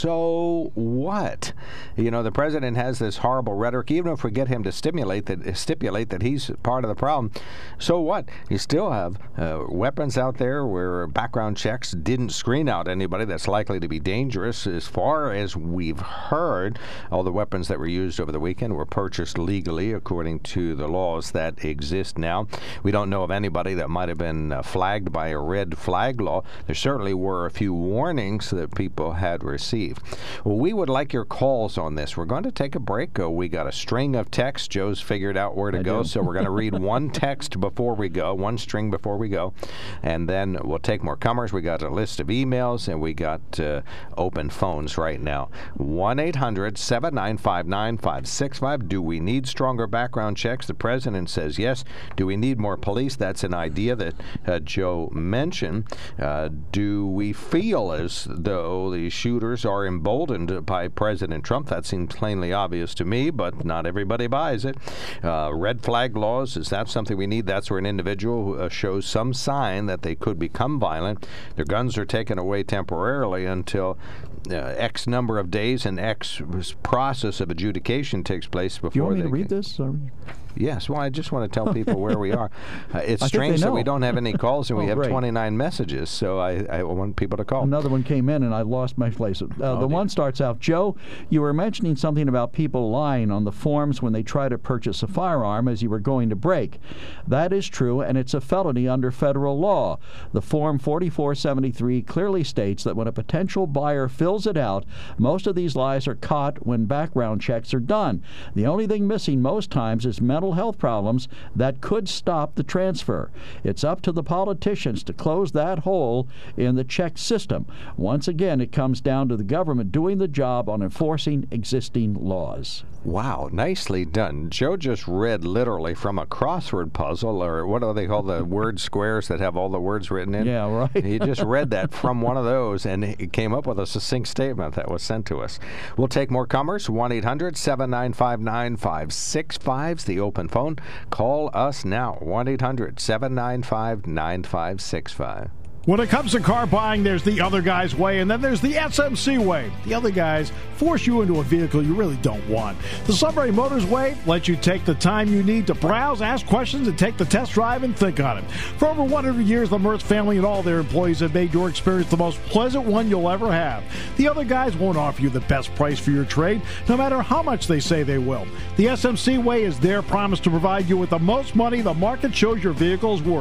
so what? You know, the president has this horrible rhetoric. Even if we get him to stimulate that, stipulate that he's part of the problem, so what? You still have uh, weapons out there where background checks didn't screen out anybody that's likely to be dangerous. As far as we've heard, all the weapons that were used over the weekend were purchased legally. legally, according to the laws that exist now. We don't know of anybody that might have been uh, flagged by a red flag law. There certainly were a few warnings that people had received. Well, we would like your calls on this. We're going to take a break. Uh, we got a string of texts. Joe's figured out where to I go, do. So we're going to read one text before we go, one string before we go, and then we'll take more comers. We got a list of emails, and we got uh, open phones right now. one eight hundred seven nine five nine five six five. Do we need stronger background checks? The president says yes. Do we need more police? That's an idea that uh, Joe mentioned. Uh, do we feel as though the shooters are emboldened by President Trump? That seems plainly obvious to me, but not everybody buys it. Uh, red flag laws, is that something we need? That's where an individual uh, shows some sign that they could become violent. Their guns are taken away temporarily until uh, X number of days and X process of adjudication takes place before. Do you want me they to read this? Or? Yes. Well, I just want to tell people where we are. Uh, it's strange that we don't have any calls and oh, we have great. twenty-nine messages, so I, I want people to call. Another one came in and I lost my place. Uh, oh, the dear. one starts out, Joe, you were mentioning something about people lying on the forms when they try to purchase a firearm as you were going to break. That is true, and it's a felony under federal law. The Form forty-four seventy-three clearly states that when a potential buyer fills it out, most of these lies are caught when background checks are done. The only thing missing most times is mental health problems that could stop the transfer. It's up to the politicians to close that hole in the check system. Once again, it comes down to the government doing the job on enforcing existing laws. Wow, nicely done. Joe just read literally from a crossword puzzle, or what do they call the word squares that have all the words written in? Yeah, right. He just read that from one of those, and he came up with a succinct statement that was sent to us. We'll take more comers. one eight hundred seven nine five nine five six five is the open phone. Call us now. one eight hundred seven nine five nine five six five. When it comes to car buying, there's the other guy's way, and then there's the S M C way. The other guys force you into a vehicle you really don't want. The Sunbury Motors way lets you take the time you need to browse, ask questions, and take the test drive and think on it. For over one hundred years, the Mertz family and all their employees have made your experience the most pleasant one you'll ever have. The other guys won't offer you the best price for your trade, no matter how much they say they will. The S M C way is their promise to provide you with the most money the market shows your vehicle is worth.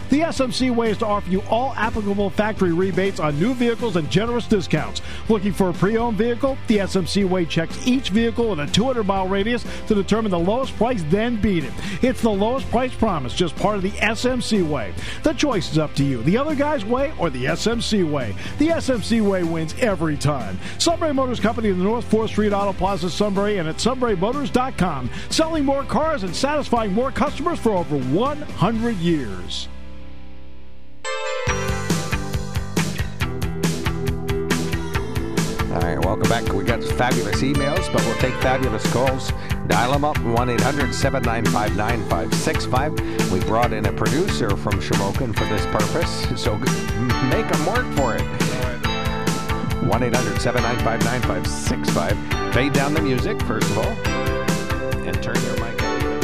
The S M C way is to offer you all applicable factory rebates on new vehicles and generous discounts. Looking for a pre-owned vehicle? The S M C way checks each vehicle in a two hundred mile radius to determine the lowest price, then beat it. It's the lowest price promise, just part of the S M C way. The choice is up to you. The other guy's way or the S M C way. The S M C way wins every time. Sunbury Motors Company in the North fourth Street Auto Plaza, Sunbury, and at sunbury motors dot com. Selling more cars and satisfying more customers for over one hundred years. All right, welcome back. We got fabulous emails, but we'll take fabulous calls. Dial them up, one eight hundred seven nine five nine five six five. We brought in a producer from Shamokin for this purpose, so make them work for it. one eight hundred seven nine five nine five six five. Fade down the music, first of all, and turn your mic up even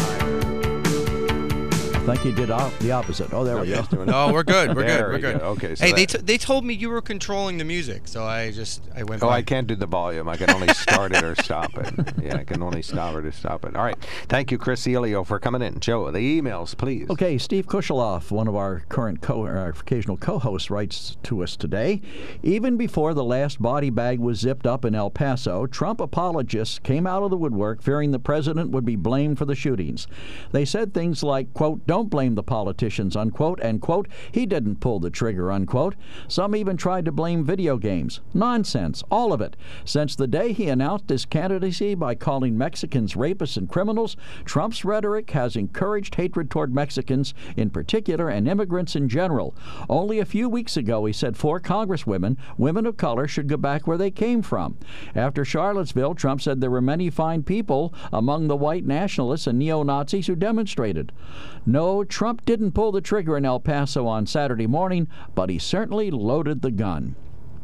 higher. I think you did op- the opposite. Oh, there we go. No, we're good. We're There good. We're we good. go. Okay, so hey, they that- t- they told me you were controlling the music, so I just I went. Oh, by. I can't do the volume. I can only start it or stop it. Yeah, I can only stop it or stop it. All right. Thank you, Chris Elio, for coming in. Joe, the emails, please. Okay, Steve Kushaloff, one of our current co- uh, occasional co-hosts, writes to us today. Even before the last body bag was zipped up in El Paso, Trump apologists came out of the woodwork fearing the president would be blamed for the shootings. They said things like, quote, don't blame the politicians, unquote, and, quote, he didn't pull the trigger, unquote. Some even tried to blame video games. Nonsense, all of it. Since the day he announced his candidacy by calling Mexicans rapists and criminals, Trump's rhetoric has encouraged hatred toward Mexicans in particular and immigrants in general. Only a few weeks ago, he said four congresswomen, women of color, should go back where they came from. After Charlottesville, Trump said there were many fine people among the white nationalists and neo-Nazis who demonstrated. No, Trump didn't pull the trigger in El Paso on Saturday morning, but he certainly loaded the gun.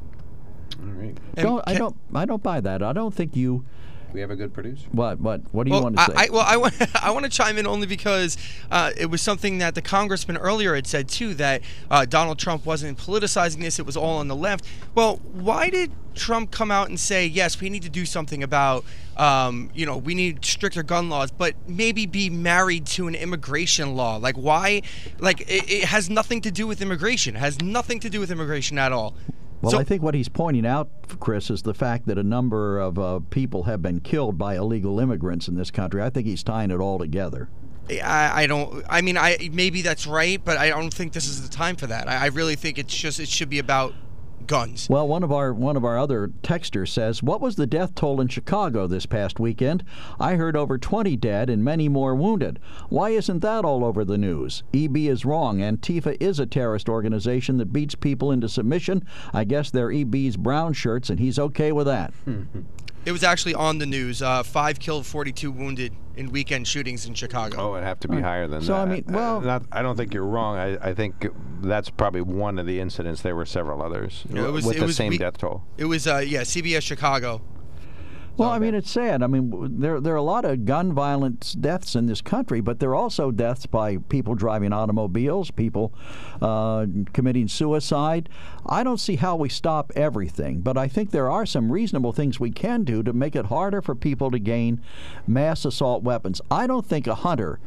All right. Don't, I don't. I don't buy that. I don't think you. We have a good producer. What? What? What do you Well, want to say? I, I, well, I want I want to chime in only because uh, it was something that the congressman earlier had said too, that uh, Donald Trump wasn't politicizing this; it was all on the left. Well, why did Trump come out and say, yes, we need to do something about, um, you know, we need stricter gun laws, but maybe be married to an immigration law? Like, why? Like, it, it has nothing to do with immigration. It has nothing to do with immigration at all. Well, So- I think what he's pointing out, Chris, is the fact that a number of uh, people have been killed by illegal immigrants in this country. I think he's tying it all together. I, I don't. I mean, I maybe that's right, but I don't think this is the time for that. I, I really think it's just it should be about guns. Well, one of our one of our other texters says, "What was the death toll in Chicago this past weekend? I heard over twenty dead and many more wounded. Why isn't that all over the news? E B is wrong. Antifa is a terrorist organization that beats people into submission. I guess they're E B's brown shirts, and he's okay with that." It was actually on the news. Uh, five killed, forty-two wounded in weekend shootings in Chicago. Oh, it'd have to be higher than So, that. I mean, well- Uh, not, I don't think you're wrong. I, I think that's probably one of the incidents. There were several others Yeah, it was- with it the was same we- death toll. It was, uh, yeah, C B S Chicago. Well, I mean, it's sad. I mean, w- there there are a lot of gun violence deaths in this country, but there are also deaths by people driving automobiles, people uh, committing suicide. I don't see how we stop everything, but I think there are some reasonable things we can do to make it harder for people to gain mass assault weapons. I don't think a hunter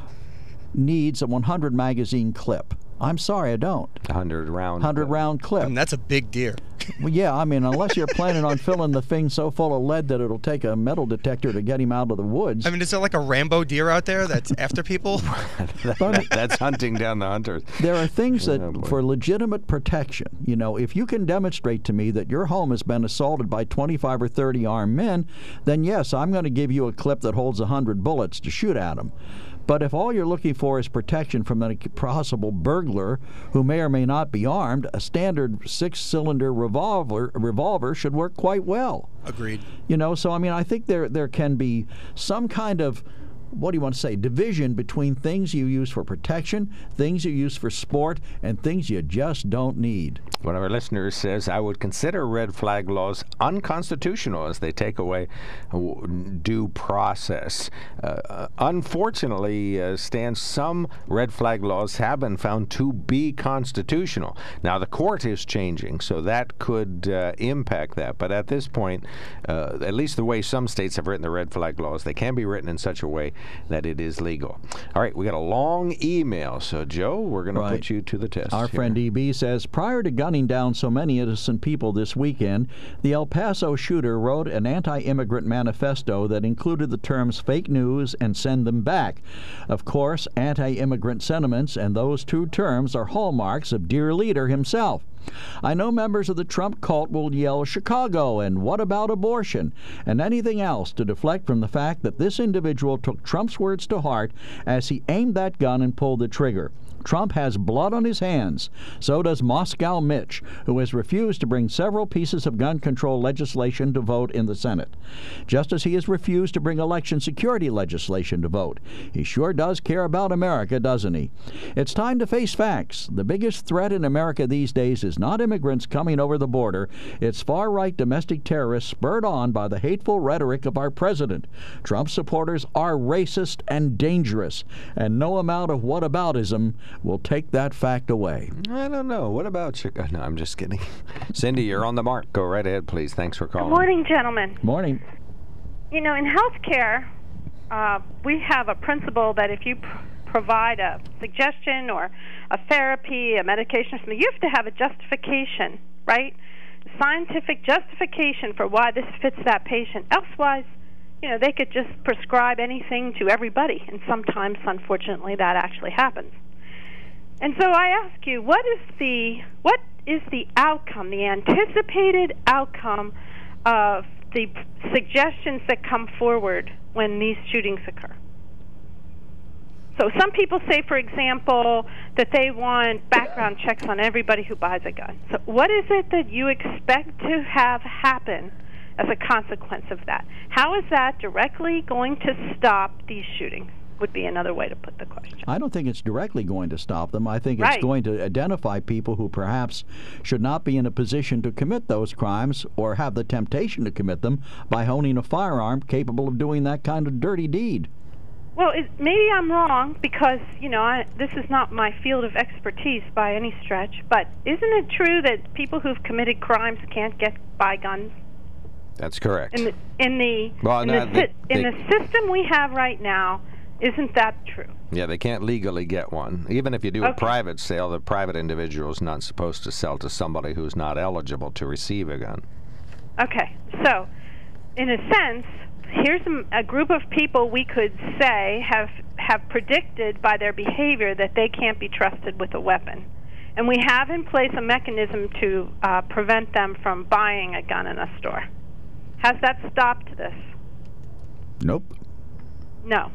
needs a one hundred magazine clip. I'm sorry, I don't. one hundred round. one hundred round clip. I mean, that's a big deer. Well, yeah, I mean, unless you're planning on filling the thing so full of lead that it'll take a metal detector to get him out of the woods. I mean, is there like a Rambo deer out there that's after people? That- that's hunting down the hunters. There are things that, Oh, boy. for legitimate protection, you know, if you can demonstrate to me that your home has been assaulted by twenty-five or thirty armed men, then yes, I'm going to give you a clip that holds one hundred bullets to shoot at them. But if all you're looking for is protection from a possible burglar who may or may not be armed, a standard six-cylinder revolver revolver should work quite well. Agreed. You know, so I mean, I think there there can be some kind of, what do you want to say, division between things you use for protection, things you use for sport, and things you just don't need. One of our listeners says, I would consider red flag laws unconstitutional as they take away w- due process. Uh, unfortunately, uh, Stan, some red flag laws have been found to be constitutional. Now, the court is changing, so that could uh, impact that. But at this point, uh, at least the way some states have written the red flag laws, they can be written in such a way that it is legal. All right, we got a long email, so Joe, we're going Right. to put you to the test. Our here. friend E B says, prior to gunning down so many innocent people this weekend, the El Paso shooter wrote an anti-immigrant manifesto that included the terms fake news and send them back. Of course, anti-immigrant sentiments and those two terms are hallmarks of dear leader himself. I know members of the Trump cult will yell Chicago and what about abortion and anything else to deflect from the fact that this individual took Trump's words to heart as he aimed that gun and pulled the trigger. Trump has blood on his hands. So does Moscow Mitch, who has refused to bring several pieces of gun control legislation to vote in the Senate. Just as he has refused to bring election security legislation to vote. He sure does care about America, doesn't he? It's time to face facts. The biggest threat in America these days is not immigrants coming over the border. It's far-right domestic terrorists spurred on by the hateful rhetoric of our president. Trump supporters are racist and dangerous, and no amount of whataboutism will take that fact away. I don't know. What about Chicago? No, I'm just kidding. Cindy, you're on the mark. Go right ahead, please. Thanks for calling. Good morning, gentlemen. Morning. You know, in healthcare, uh, we have a principle that if you pr- provide a suggestion or a therapy, a medication, or something, you have to have a justification, right? Scientific justification for why this fits that patient. Elsewise, you know, they could just prescribe anything to everybody, and sometimes, unfortunately, that actually happens. And so I ask you, what is the what is the outcome, the anticipated outcome of the suggestions that come forward when these shootings occur? So some people say, for example, that they want background checks on everybody who buys a gun. So what is it that you expect to have happen as a consequence of that? How is that directly going to stop these shootings? Would be another way to put the question. I don't think it's directly going to stop them. I think it's Right. going to identify people who perhaps should not be in a position to commit those crimes or have the temptation to commit them by owning a firearm capable of doing that kind of dirty deed. Well, it, maybe I'm wrong because, you know, I, this is not my field of expertise by any stretch, but isn't it true that people who've committed crimes can't get buy guns? That's correct. In the in the, Well, in, no, the they- si- in they- the system we have right now, isn't that true? Yeah, they can't legally get one. Even if you do a Okay. private sale, the private individual is not supposed to sell to somebody who's not eligible to receive a gun. Okay, so in a sense, here's a, a group of people we could say have have predicted by their behavior that they can't be trusted with a weapon. And we have in place a mechanism to uh, prevent them from buying a gun in a store. Has that stopped this? Nope. No.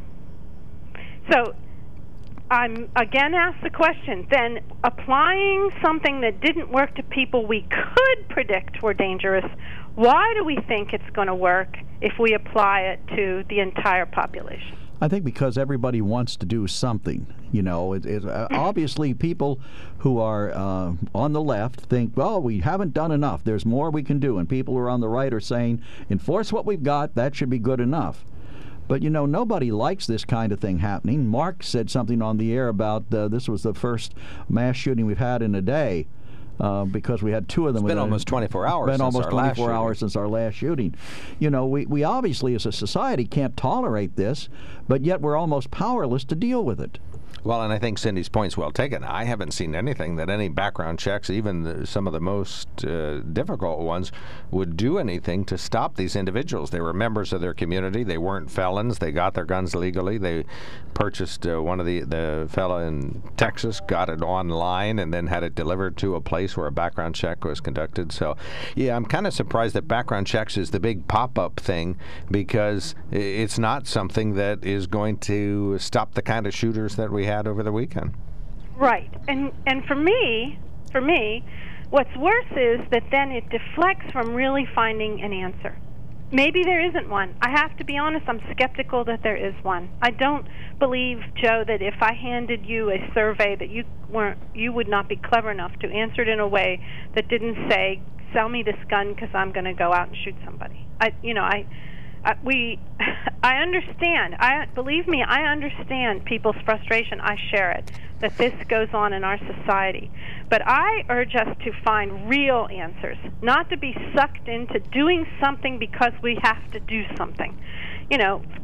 So I'm again asked the question, then applying something that didn't work to people we could predict were dangerous, why do we think it's going to work if we apply it to the entire population? I think because everybody wants to do something. You know, it, it, uh, obviously people who are uh, on the left think, well, we haven't done enough. There's more we can do. And people who are on the right are saying, enforce what we've got. That should be good enough. But, you know, nobody likes this kind of thing happening. Mark said something on the air about uh, this was the first mass shooting we've had in a day. Uh, because we had two of them. It's been within- almost twenty-four hours Been since almost our last twenty-four hours shooting. since our last shooting. You know, we, we obviously as a society can't tolerate this, but yet we're almost powerless to deal with it. Well, and I think Cindy's point's well taken. I haven't seen anything that any background checks, even the, some of the most uh, difficult ones, would do anything to stop these individuals. They were members of their community. They weren't felons. They got their guns legally. They purchased uh, one of the, the fella in Texas, got it online, and then had it delivered to a place where a background check was conducted. So, yeah, I'm kind of surprised that background checks is the big pop-up thing because it's not something that is going to stop the kind of shooters that we had over the weekend. Right. And and for me, for me, what's worse is that then it deflects from really finding an answer. Maybe there isn't one. I have to be honest, I'm skeptical that there is one. I don't believe, Joe, that if I handed you a survey that you weren't you would not be clever enough to answer it in a way that didn't say, sell me this gun because I'm going to go out and shoot somebody. I you know, I Uh, we, I understand. I believe me. I understand people's frustration. I share it. That this goes on in our society, but I urge us to find real answers, not to be sucked into doing something because we have to do something. You know,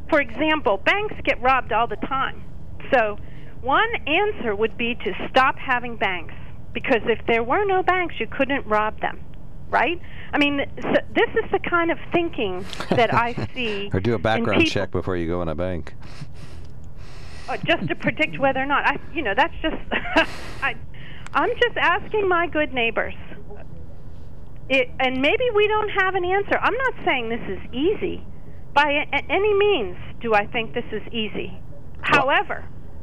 for example, banks get robbed all the time. So one answer would be to stop having banks, because if there were no banks, you couldn't rob them, right? I mean, so this is the kind of thinking that I see. Or do a background in check before you go in a bank. Uh, just to predict whether or not. I, you know, that's just, I, I'm just asking my good neighbors. It, and maybe we don't have an answer. I'm not saying this is easy. By a, any means do I think this is easy. However,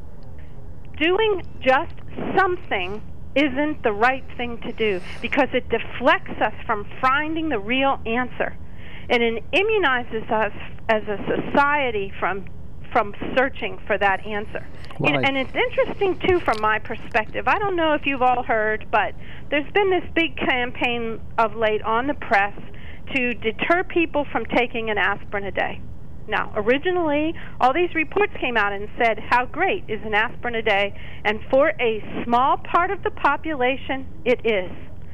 doing just something isn't the right thing to do, because it deflects us from finding the real answer. And it immunizes us as a society from from searching for that answer. Well, you know, I and it's interesting, too, from my perspective. I don't know if you've all heard, but there's been this big campaign of late on the press to deter people from taking an aspirin a day. Now, originally, all these reports came out and said how great is an aspirin a day, and for a small part of the population, it is.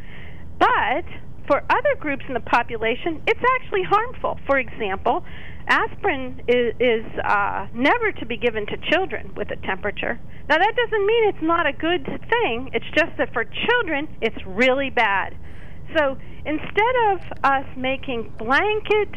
But for other groups in the population, it's actually harmful. For example, aspirin is, is uh, never to be given to children with a temperature. Now, that doesn't mean it's not a good thing. It's just that for children, it's really bad. So instead of us making blanket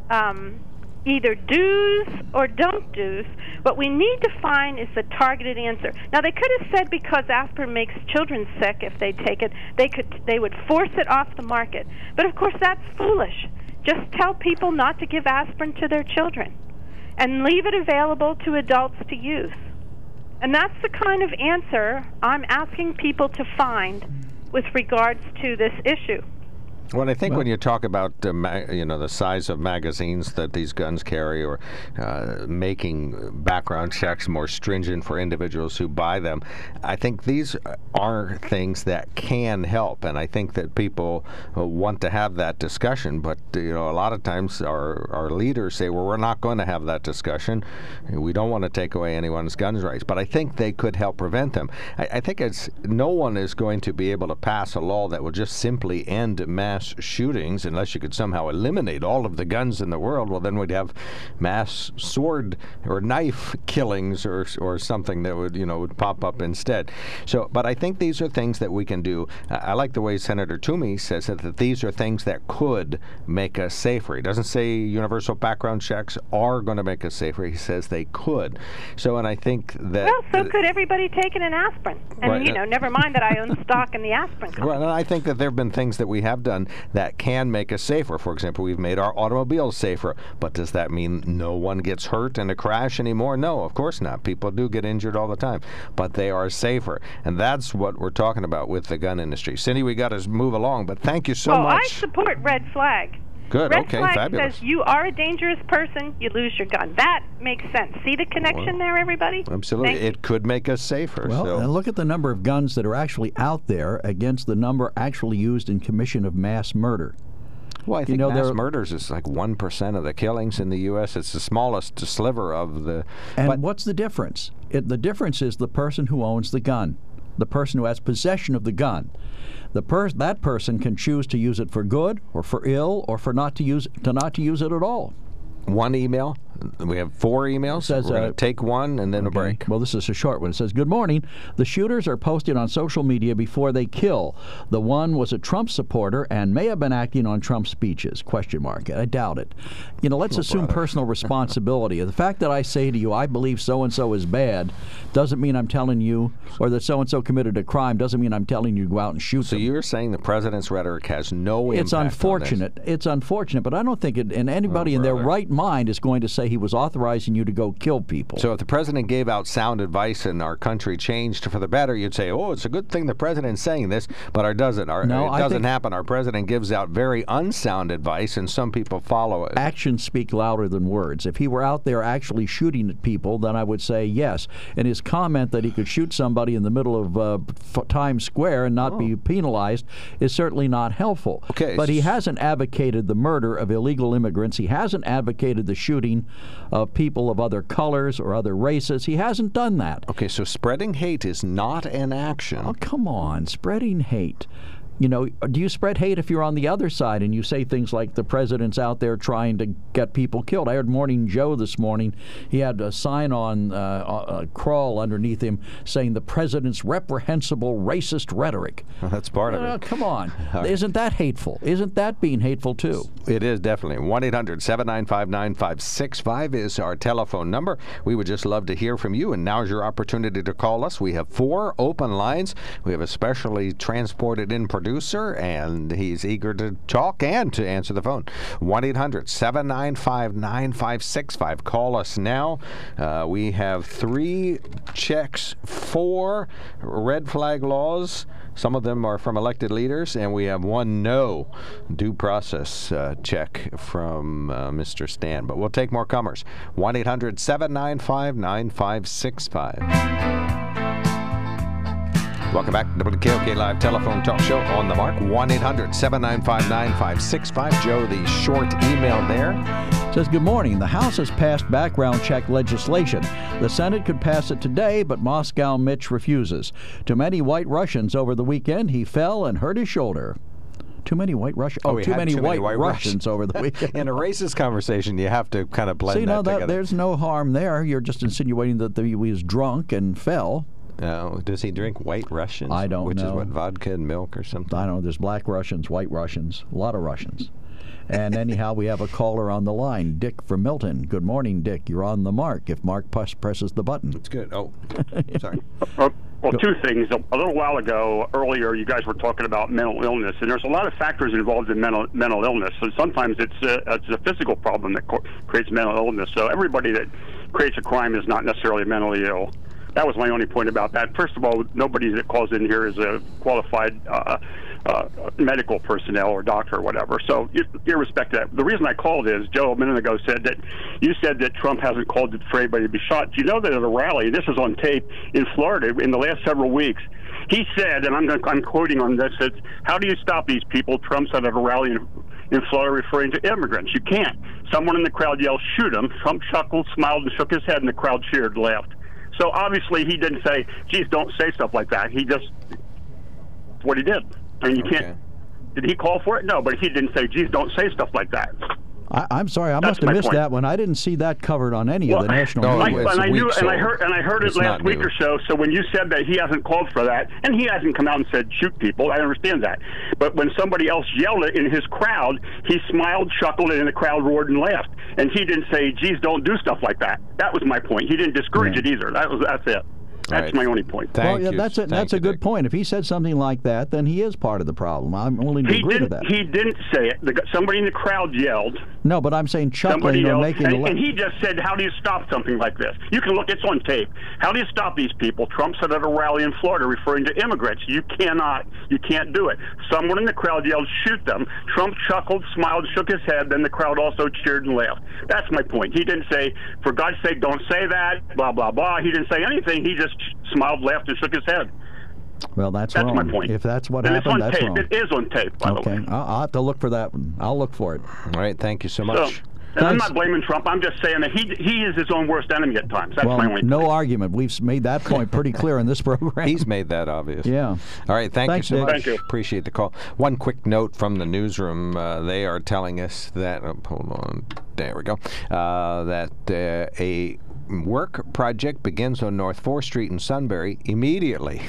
um, either do's or don't do's, what we need to find is the targeted answer. Now, they could have said because aspirin makes children sick, if they take it, they could they would force it off the market. But, of course, that's foolish. Just tell people not to give aspirin to their children and leave it available to adults to use. And that's the kind of answer I'm asking people to find with regards to this issue. Well, I think Well- when you talk about uh, ma- you know the size of magazines that these guns carry, or uh, making background checks more stringent for individuals who buy them, I think these are things that can help, and I think that people uh, want to have that discussion. But you know, a lot of times our our leaders say, "Well, we're not going to have that discussion. We don't want to take away anyone's gun rights." But I think they could help prevent them. I, I think it's no one is going to be able to pass a law that will just simply end mass shootings unless you could somehow eliminate all of the guns in the world. Well, then we'd have mass sword or knife killings or or something that would you know would pop up instead. So, but I think these are things that we can do. Uh, I like the way Senator Toomey says that, that these are things that could make us safer. He doesn't say universal background checks are going to make us safer. He says they could. So, and I think that Well, so could everybody taking an aspirin. And, Right. you know, never mind that I own stock in the aspirin company. Well, and I think that there have been things that we have done that can make us safer. For example, we've made our automobiles safer. But does that mean no one gets hurt in a crash anymore? No, of course not. People do get injured all the time. But they are safer. And that's what we're talking about with the gun industry. Cindy, we got to move along, but thank you so well, much. I support Red Flag. Good, Red okay, Flag fabulous. says you are a dangerous person, you lose your gun. That makes sense. See the connection there, everybody? Absolutely. Thank you. It could make us safer. Well, so. and look at the number of guns that are actually out there against the number actually used in commission of mass murder. Well, I think know, mass there- murders is like one percent of the killings in the U S It's the smallest sliver of the... And but what's the difference? It, the difference is the person who owns the gun, the person who has possession of the gun. The per- that person can choose to use it for good or for ill or for not to use to not to use it at all. one email. We have four emails. Says, We're going uh, to take one and then a break. Well, this is a short one. It says, "Good morning. The shooters are posted on social media before they kill. The one was a Trump supporter and may have been acting on Trump's speeches." Question mark. I doubt it. You know, let's Oh, assume brother. personal responsibility. The fact that I say to you, I believe so-and-so is bad, doesn't mean I'm telling you, or that so-and-so committed a crime, doesn't mean I'm telling you to go out and shoot So them. you're saying the president's rhetoric has no impact It's on this? unfortunate. It's unfortunate, but I don't think it, and anybody Oh, in their brother. right mind is going to say he was authorizing you to go kill people. So if the president gave out sound advice and our country changed for the better, you'd say, oh, it's a good thing the president's saying this, but it doesn't. Our, No, it I doesn't think- happen. Our president gives out very unsound advice, and some people follow it. Actions speak louder than words. If he were out there actually shooting at people, then I would say yes. And his comment that he could shoot somebody in the middle of uh, f- Times Square and not be penalized is certainly not helpful. Okay, But he s- hasn't advocated the murder of illegal immigrants. He hasn't advocated the shooting of people of other colors or other races. He hasn't done that. Okay, so spreading hate is not an action. Oh, come on. Spreading hate. you know, do you spread hate if you're on the other side and you say things like the president's out there trying to get people killed? I heard Morning Joe this morning. He had a sign on uh, a crawl underneath him saying the president's reprehensible racist rhetoric. Well, that's part of uh, it. Come on. Isn't that hateful? Isn't that being hateful, too? It is definitely. one eight hundred seven nine five nine five six five is our telephone number. We would just love to hear from you, and now's your opportunity to call us. We have four open lines. We have a specially transported in producer, and he's eager to talk and to answer the phone. one eight hundred seven nine five nine five six five. Call us now. Uh, we have three checks, four red flag laws. Some of them are from elected leaders, and we have one no due process uh, check from uh, Mister Stan. But we'll take more comers. one eight hundred seven nine five nine five six five. Welcome back to the W K O K Live Telephone Talk Show on the Mark. one eight hundred seven nine five nine five six five. Joe, the short email there. Says, good morning. The House has passed background check legislation. The Senate could pass it today, but Moscow Mitch refuses. Too many white Russians over the weekend. He fell and hurt his shoulder. Too many white Russians. Oh, Oh, too, many, too white many white Russians over the weekend. In a racist conversation, you have to kind of blend See, that no, that, together. there's no harm there. You're just insinuating that he was drunk and fell. Uh, does he drink white Russians? I don't Which know. is what, vodka and milk or something? I don't know. There's black Russians, white Russians, a lot of Russians. And anyhow, we have a caller on the line, Dick from Milton. Good morning, Dick. You're on the mark if Mark press, presses the button. It's good. Oh, sorry. Well, well, two things. A little while ago, earlier, you guys were talking about mental illness, and there's a lot of factors involved in mental mental illness. And sometimes it's a, it's a physical problem that co- creates mental illness. So everybody that creates a crime is not necessarily mentally ill. That was my only point about that. First of all, nobody that calls in here is a qualified uh, uh, medical personnel or doctor or whatever. So, irrespective of that, the reason I called is Joe a minute ago said that you said that Trump hasn't called for anybody to be shot. Do you know that at a rally, this is on tape, in Florida in the last several weeks, he said, and I'm, I'm quoting on this, it's, how do you stop these people? Trump said at a rally in, in Florida referring to immigrants. You can't. Someone in the crowd yelled, shoot him. Trump chuckled, smiled, and shook his head, and the crowd cheered and laughed. So obviously he didn't say, geez, don't say stuff like that. He just, what he did. I mean, you Okay. can't, did he call for it? No, but he didn't say, geez, don't say stuff like that. I, I'm sorry, I That's must have my missed point. that one. I didn't see that covered on any Well, of the national no, I, media. it's and I a knew, week and I old. heard, and I heard it It's last not week new. or so. So when you said that he hasn't called for that, and he hasn't come out and said shoot people, I understand that. But when somebody else yelled it in his crowd, he smiled, chuckled, and the crowd roared and laughed. And he didn't say, "Geez, don't do stuff like that." That was my point. He didn't discourage Yeah. it either. That was that's it. That's right. my only point. Thank well, yeah, you. that's a, Thank that's you, a good Dick. point. If he said something like that, then he is part of the problem. I'm willing to He agree to didn't. that. He didn't say it. The, gu- somebody in the crowd yelled. No, but I'm saying Somebody chuckling or yelled, making and, a le- and he just said, "How do you stop something like this?" You can look; it's on tape. How do you stop these people? Trump said at a rally in Florida, referring to immigrants, "You cannot, you can't do it." Someone in the crowd yelled, "Shoot them!" Trump chuckled, smiled, shook his head. Then the crowd also cheered and laughed. That's my point. He didn't say, "For God's sake, don't say that." Blah blah blah. He didn't say anything. He just smiled, laughed, and shook his head. Well, that's, That's wrong. my point. If that's what and it's happened, on that's tape. wrong. It is on tape, by the Okay, way. I'll, I'll have to look for that one. I'll look for it. All right. Thank you so So, much. and I'm Thanks. not blaming Trump. I'm just saying that he he is his own worst enemy at times. That's well, my only no point. argument. We've s- made that point pretty clear in this program. He's made that obvious. Yeah. All right. Thank Thanks, you so Dick. much. Thank you. Appreciate the call. One quick note from the newsroom. Uh, they are telling us that, oh, hold on. There we go. Uh, that uh, a work project begins on North fourth Street in Sunbury immediately.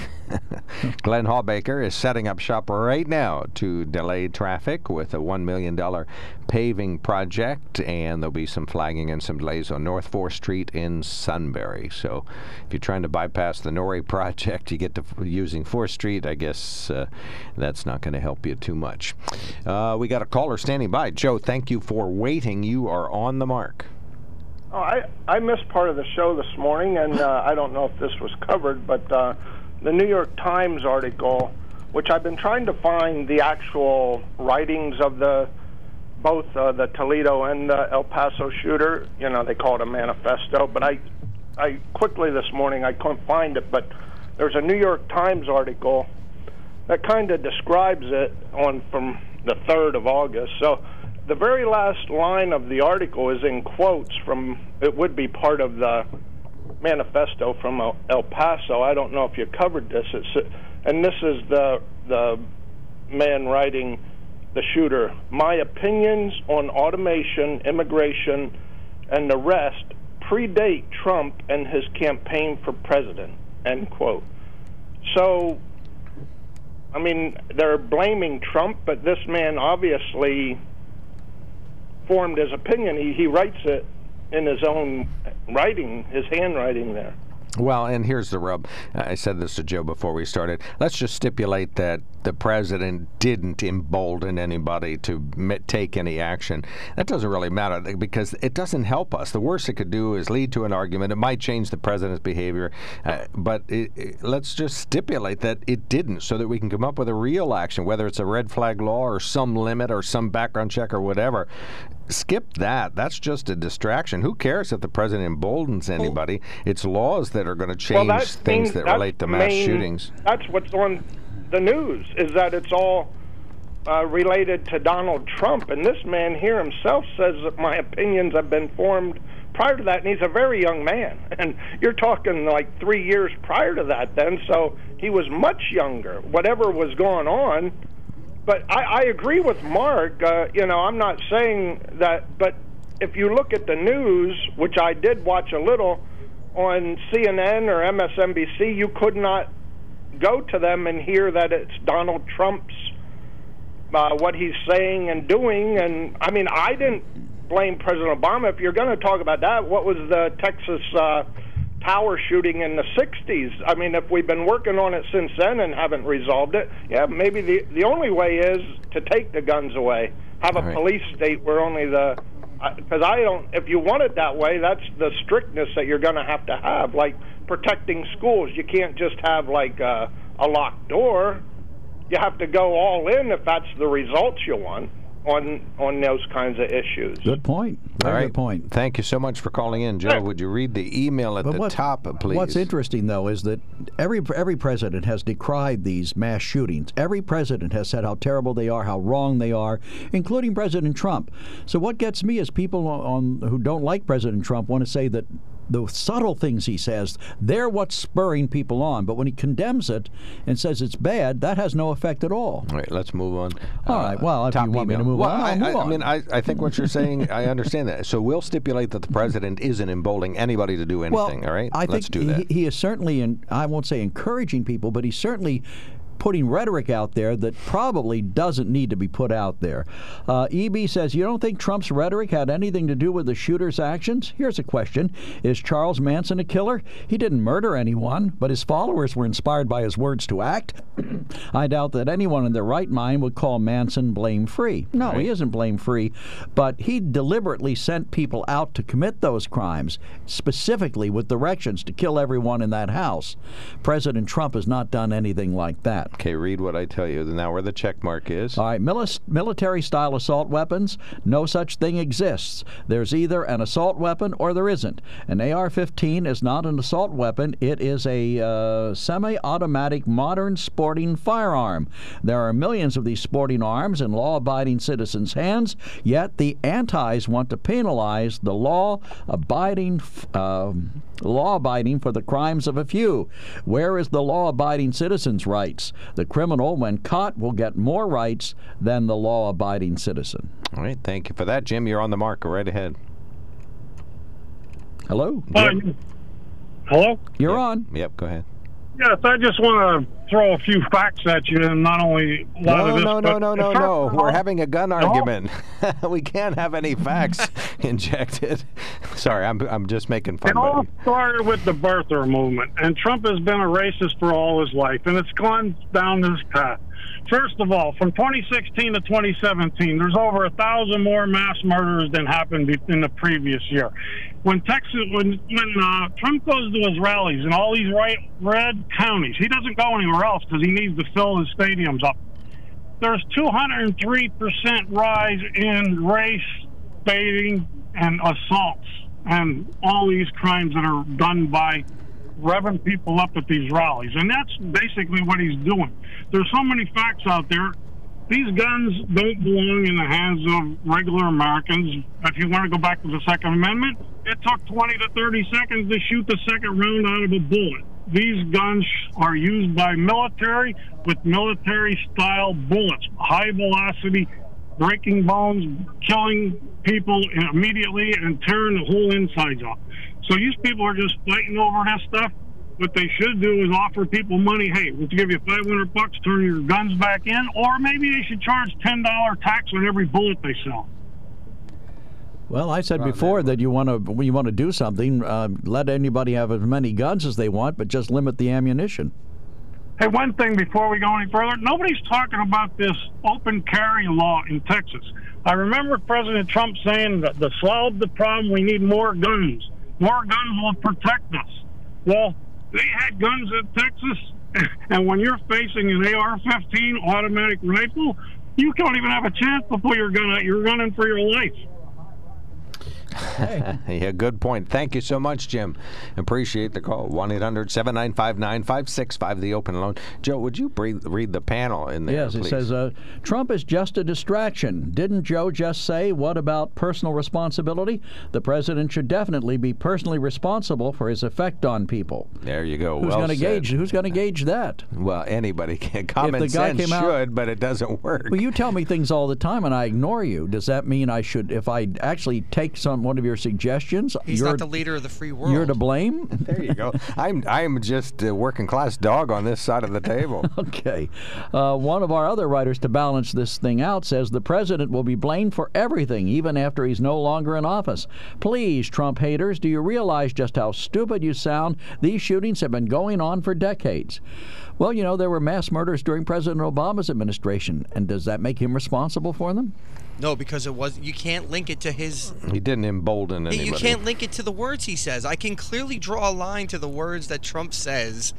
Glenn Hallbaker is setting up shop right now to delay traffic with a one million dollars paving project, and there'll be some flagging and some delays on North fourth Street in Sunbury. So if you're trying to bypass the Norrie project, you get to f- using fourth Street, I guess uh, that's not going to help you too much. Uh, we got a caller standing by. Joe, thank you for waiting. You are on the mark. Oh, I, I missed part of the show this morning, and uh, I don't know if this was covered, but uh, the New York Times article, which I've been trying to find the actual writings of the both uh, the Toledo and the El Paso shooter. You know, they call it a manifesto, but I, I quickly this morning I couldn't find it, but there's a New York Times article that kind of describes it on from the third of August. So the very last line of the article is in quotes from, it would be part of the manifesto from El Paso. I don't know if you covered this. It's, and this is the the man writing, the shooter, my opinions on automation, immigration, and the rest predate Trump and his campaign for president, end quote. So, I mean, they're blaming Trump, but this man obviously formed his opinion. He, he writes it in his own writing, his handwriting there. Well, and here's the rub. I said this to Joe before we started. Let's just stipulate that the president didn't embolden anybody to take any action. That doesn't really matter because it doesn't help us. The worst it could do is lead to an argument. It might change the president's behavior, uh, but it, it, let's just stipulate that it didn't so that we can come up with a real action, whether it's a red flag law or some limit or some background check or whatever. Skip that. That's just a distraction. Who cares if the president emboldens anybody? It's laws that are going to change well, things means, that relate to mass main, shootings. That's what's on the news, is that it's all uh, related to Donald Trump. And this man here himself says that my opinions have been formed prior to that, and he's a very young man. And you're talking like three years prior to that then, so he was much younger. Whatever was going on. But I, I agree with Mark. Uh, you know, I'm not saying that, but if you look at the news, which I did watch a little on C N N or M S N B C, you could not go to them and hear that it's Donald Trump's, uh, what he's saying and doing. And, I mean, I didn't blame President Obama. If you're going to talk about that, what was the Texas uh, tower shooting in the sixties? I mean, if we've been working on it since then and haven't resolved it, yeah, maybe the the only way is to take the guns away, have a All right. police state where only the, because I don't, if you want it that way, that's the strictness that you're going to have to have, like protecting schools. You can't just have like a, a locked door. You have to go all in if that's the results you want on on those kinds of issues. Good point. Very All right. good point. Thank you so much for calling in. Joe, would you read the email at But the what- top, please? What's interesting, though, is that every every president has decried these mass shootings. Every president has said how terrible they are, how wrong they are, including President Trump. So what gets me is people on, who don't like President Trump want to say that the subtle things he says, they're what's spurring people on. But when he condemns it and says it's bad, that has no effect at all. All right, let's move on. All right, well, if top you want me email. to move well, on, I'll I, move I, on. I mean, I, I think what you're saying, I understand that. So we'll stipulate that the president isn't emboldening anybody to do anything, well, all right? I Let's think do that. He, he is certainly, in, I won't say encouraging people, but he's certainly putting rhetoric out there that probably doesn't need to be put out there. Uh, E B says, you don't think Trump's rhetoric had anything to do with the shooter's actions? Here's a question. Is Charles Manson a killer? He didn't murder anyone, but his followers were inspired by his words to act. I doubt that anyone in their right mind would call Manson blame-free. No, Right. he isn't blame-free, but he deliberately sent people out to commit those crimes, specifically with directions to kill everyone in that house. President Trump has not done anything like that. Okay, read what I tell you. Now where the check mark is. All right, mili- military-style assault weapons, no such thing exists. There's either an assault weapon or there isn't. An A R fifteen is not an assault weapon. It is a uh, semi-automatic modern sporting firearm. There are millions of these sporting arms in law-abiding citizens' hands, yet the antis want to penalize the law-abiding uh, law-abiding for the crimes of a few. Where is the law-abiding citizens' rights? The criminal, when caught, will get more rights than the law-abiding citizen. All right, thank you for that. Jim, you're on the mark. Go right ahead. Hello? Jim? Hello? You're Yep. on. Yep, go ahead. Yes, I just want to throw a few facts at you, and not only a lot No, of this, no, no, but no, no, first no. of We're all- having a gun No. argument. We can't have any facts injected. Sorry, I'm I'm just making fun It of all you. started with the birther movement, and Trump has been a racist for all his life, and it's gone down this path. First of all, from twenty sixteen to twenty seventeen, there's over a thousand more mass murders than happened be- in the previous year. When Texas, when when uh, Trump goes to his rallies in all these right red counties, he doesn't go anywhere else because he needs to fill his stadiums up. There's two hundred three percent rise in race baiting and assaults and all these crimes that are done by revving people up at these rallies. And that's basically what he's doing. There's so many facts out there. These guns don't belong in the hands of regular Americans. If you want to go back to the Second Amendment, it took twenty to thirty seconds to shoot the second round out of a bullet. these guns are used by military with military-style bullets, high velocity, breaking bones, killing people immediately, and tearing the whole insides off. So these people are just fighting over this stuff. What they should do is offer people money. Hey, we'll give you five hundred bucks, turn your guns back in, or maybe they should charge ten dollars tax on every bullet they sell. Well, I said before that you want to, when you want to do something, uh, let anybody have as many guns as they want, but just limit the ammunition. Hey, one thing before we go any further, nobody's talking about this open carry law in Texas. I remember President Trump saying that to solve the problem, we need more guns. More guns will protect us. Well, they had guns in Texas, and when you're facing an A R fifteen automatic rifle, you don't even have a chance to pull your gun out. You're running for your life. Hey. Yeah, good point. Thank you so much, Jim. Appreciate the call. one eight hundred seven nine five nine five six five, the open loan. Joe, would you breathe, read the panel in there, Yes, please? It says, uh, Trump is just a distraction. Didn't Joe just say, what about personal responsibility? The president should definitely be personally responsible for his effect on people. There you go. Who's well going to gauge? Who's going to gauge that? Well, anybody can. Common if the guy sense came should, out, but it doesn't work. Well, you tell me things all the time, and I ignore you. Does that mean I should, if I actually take some one of your suggestions, he's you're, not the leader of the free world. You're to blame? There you go. I'm I'm just a working class dog on this side of the table. Okay. Uh, one of our other writers, to balance this thing out, says the president will be blamed for everything, even after he's no longer in office. Please, Trump haters, do you realize just how stupid you sound? These shootings have been going on for decades. Well, you know, there were mass murders during President Obama's administration, and does that make him responsible for them? No, because it was. You can't link it to his. He didn't embolden anybody. You can't link it to the words he says. I can clearly draw a line to the words that Trump says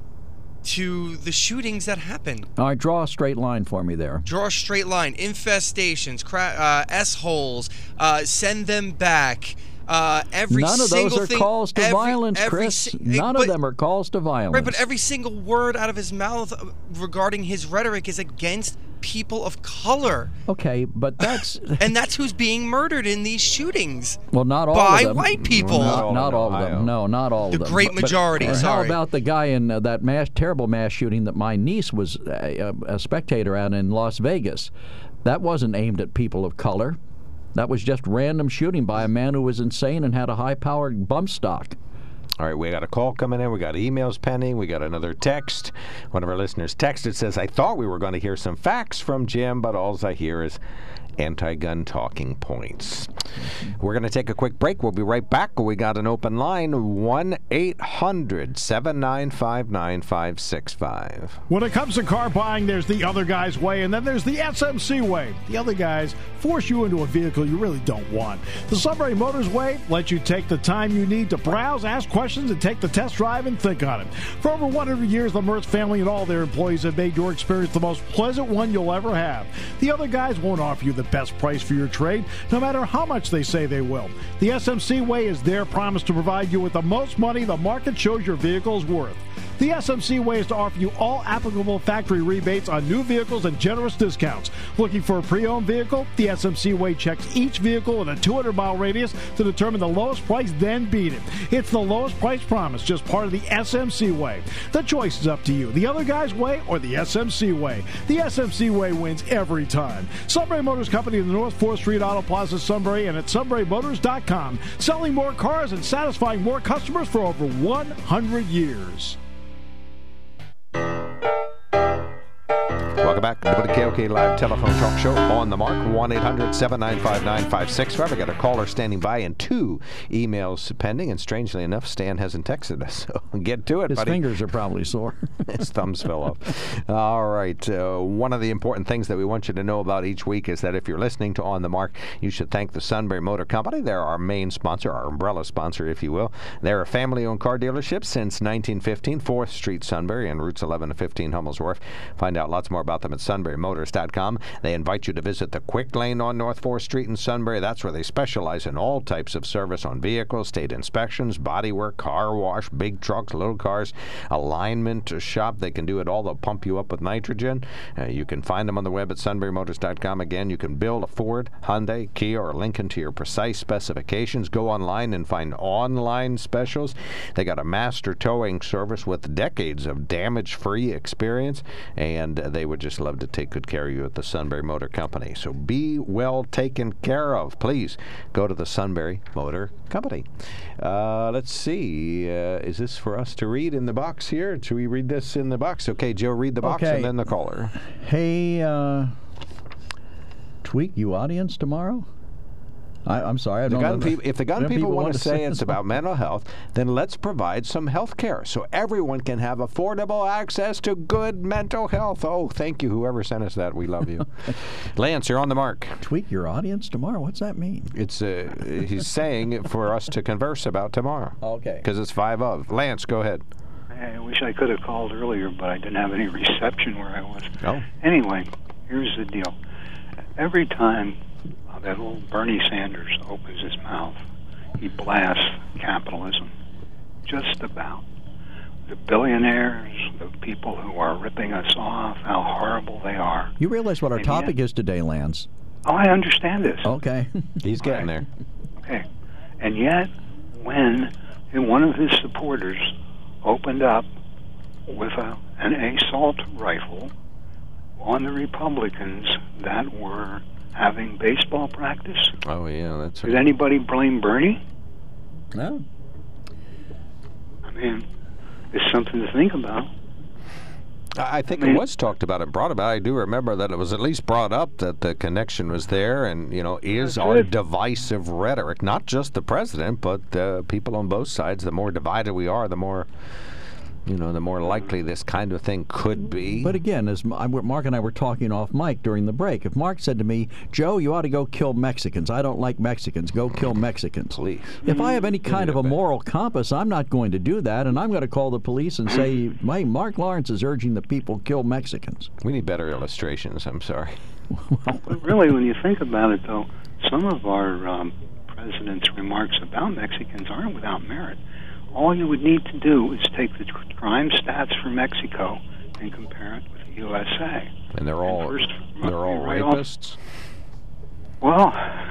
to the shootings that happen. All right, draw a straight line for me there. Draw a straight line. Infestations, cra- uh, S-holes, uh, send them back. Uh, every None of single those are thing, calls to every, violence, every, Chris. si- None but, of them are calls to violence. Right, but every single word out of his mouth regarding his rhetoric is against people of color. Okay, but that's... and that's who's being murdered in these shootings. Well, not all by of them. white people. Not, not all of them. No, not all the of them. The great but, majority, but, sorry. How about the guy in uh, that mass, terrible mass shooting that my niece was a, a spectator at in Las Vegas? That wasn't aimed at people of color. That was just random shooting by a man who was insane and had a high-powered bump stock. All right, we got a call coming in. We got emails pending. We got another text. One of our listeners texted, says, I thought we were going to hear some facts from Jim, but all I hear is anti-gun talking points. We're going to take a quick break. We'll be right back. We got an open line, one eight hundred seven nine five nine five six five. When it comes to car buying, there's the other guy's way, and then there's the S M C way. The other guys force you into a vehicle you really don't want. The Sunbury Motors way lets you take the time you need to browse, ask questions, and take the test drive and think on it. For over one hundred years, the Mertz family and all their employees have made your experience the most pleasant one you'll ever have. The other guys won't offer you the best price for your trade, no matter how much they say they will. The S M C way is their promise to provide you with the most money the market shows your vehicle is worth. The S M C way is to offer you all applicable factory rebates on new vehicles and generous discounts. Looking for a pre-owned vehicle? The S M C way checks each vehicle in a two hundred mile radius to determine the lowest price, then beat it. It's the lowest price promise, just part of the S M C way. The choice is up to you. The other guy's way or the S M C way. The S M C way wins every time. Sunbury Motors Company in the North fourth Street Auto Plaza, Sunbury, and at sunbury motors dot com. Selling more cars and satisfying more customers for over one hundred years. Welcome back to the K O K Live Telephone Talk Show on the mark. one eight hundred seven nine five nine five six five. We got a caller standing by and two emails pending. And strangely enough, Stan hasn't texted us. So get to it, His buddy. His fingers are probably sore. His thumbs fell off. All right. Uh, one of the important things that we want you to know about each week is that if you're listening to On the Mark, you should thank the Sunbury Motor Company. They're our main sponsor, our umbrella sponsor, if you will. They're a family-owned car dealership since nineteen fifteen, fourth Street, Sunbury, and routes eleven to fifteen, Hummels Wharf. Find out lots more about about them at sunbury motors dot com. They invite you to visit the Quick Lane on North fourth Street in Sunbury. That's where they specialize in all types of service on vehicles, state inspections, body work, car wash, big trucks, little cars, alignment shop. They can do it all. They'll pump you up with nitrogen. Uh, you can find them on the web at sunbury motors dot com. Again, you can build a Ford, Hyundai, Kia, or Lincoln to your precise specifications. Go online and find online specials. They got a master towing service with decades of damage-free experience, and they would just love to take good care of you at the Sunbury Motor Company. So be well taken care of. Please go to the Sunbury Motor Company. Uh, let's see. Uh, is this for us to read in the box here? Should we read this in the box? Okay, Joe, read the box okay. and then the caller. Hey, uh, tweak you audience tomorrow? I, I'm sorry. I the don't gun know. People, if the gun people, people want want to to say say it's about mental health, then let's provide some health care so everyone can have affordable access to good mental health. Oh, thank you, whoever sent us that. We love you. Lance, you're on the mark. Tweak your audience tomorrow? What's that mean? It's uh, he's saying for us to converse about tomorrow. Okay. Because it's five of. Lance, go ahead. I wish I could have called earlier, but I didn't have any reception where I was. Oh. Anyway, here's the deal. Every time uh, that old Bernie Sanders opens his mouth, he blasts capitalism. Just about. The billionaires, the people who are ripping us off, how horrible they are. You realize what our And topic yet, is today, Lance? Oh, I understand this. Okay. He's getting Right. there. Okay. And yet, when one of his supporters opened up with a, an assault rifle on the Republicans that were having baseball practice, Oh, yeah, that's did anybody blame Bernie? No. I mean, it's something to think about. I I think I mean- it was talked about and brought about. I do remember that it was at least brought up that the connection was there, and you know, is That's our it. divisive rhetoric, not just the president, but uh, people on both sides. The more divided we are, the more, you know, the more likely this kind of thing could be. But again, as M- I- Mark and I were talking off mic during the break, if Mark said to me, Joe, you ought to go kill Mexicans. I don't like Mexicans. Go kill Mexicans. Please. If I have any kind of a moral compass, I'm not going to do that, and I'm going to call the police and say, hey, Mark Lawrence is urging the people kill Mexicans. We need better illustrations. I'm sorry. But really, when you think about it, though, some of our um, president's remarks about Mexicans aren't without merit. All you would need to do is take the tr- crime stats for Mexico and compare it with the U S A. And they're all first, they're all right off- rapists. Well,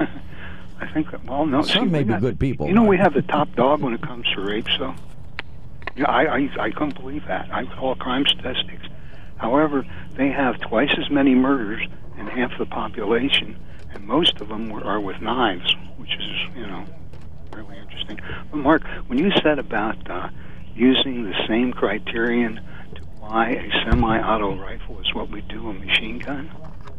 I think that, well, no. Some see, may we be got- good people. You know, Mark. we have the top dog when it comes to rape, so. Yeah, I, I, I couldn't believe that. I call crime statistics. However, they have twice as many murders and half the population, and most of them were, are with knives, which is, you know, really interesting. But Mark, when you said about uh, using the same criterion to buy a semi-auto rifle as what we do a machine gun,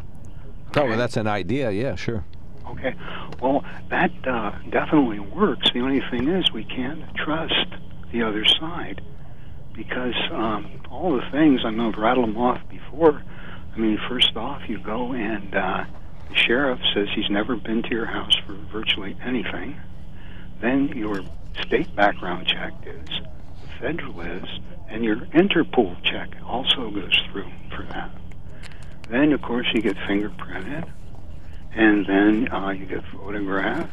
Oh, well, that's an idea. Yeah, sure. okay, well, that uh, definitely works. The only thing is we can't trust the other side because um, all the things, I know I've rattled them off before. I mean, first off, you go and uh, the sheriff says he's never been to your house for virtually anything. Then your state background check is, the federal is, and your Interpol check also goes through for that. Then, of course, you get fingerprinted, and then uh, you get photographed,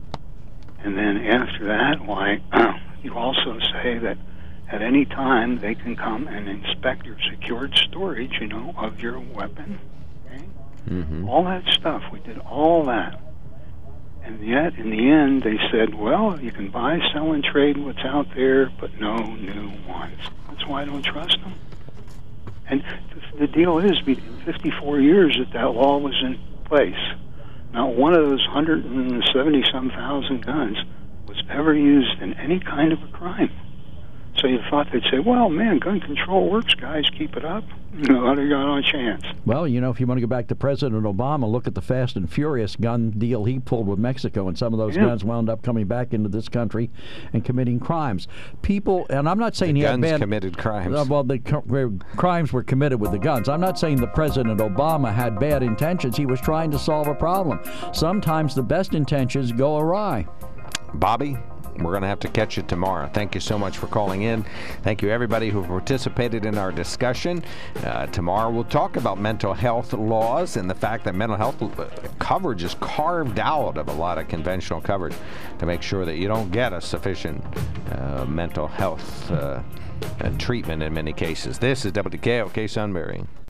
and then after that, why, you also say that at any time they can come and inspect your secured storage, you know, of your weapon. Okay? Mm-hmm. All that stuff, we did all that. And yet, in the end, they said, well, you can buy, sell, and trade what's out there, but no new ones. That's why I don't trust them. And th- the deal is, we fifty-four years that that law was in place. Not one of those one hundred seventy-some thousand guns was ever used in any kind of a crime. So you thought they'd say, well, man, gun control works, guys, keep it up. No, they got no chance. Well, you know, if you want to go back to President Obama, look at the Fast and Furious gun deal he pulled with Mexico, and some of those Yeah. guns wound up coming back into this country and committing crimes. People, and I'm not saying The he had guns bad committed crimes. Uh, well, the co- where crimes were committed with the guns. I'm not saying that President Obama had bad intentions. He was trying to solve a problem. Sometimes the best intentions go awry. Bobby, we're going to have to catch you tomorrow. Thank you so much for calling in. Thank you, everybody who participated in our discussion. Uh, tomorrow we'll talk about mental health laws and the fact that mental health coverage is carved out of a lot of conventional coverage to make sure that you don't get a sufficient uh, mental health uh, treatment in many cases. This is W K O K Sunbury.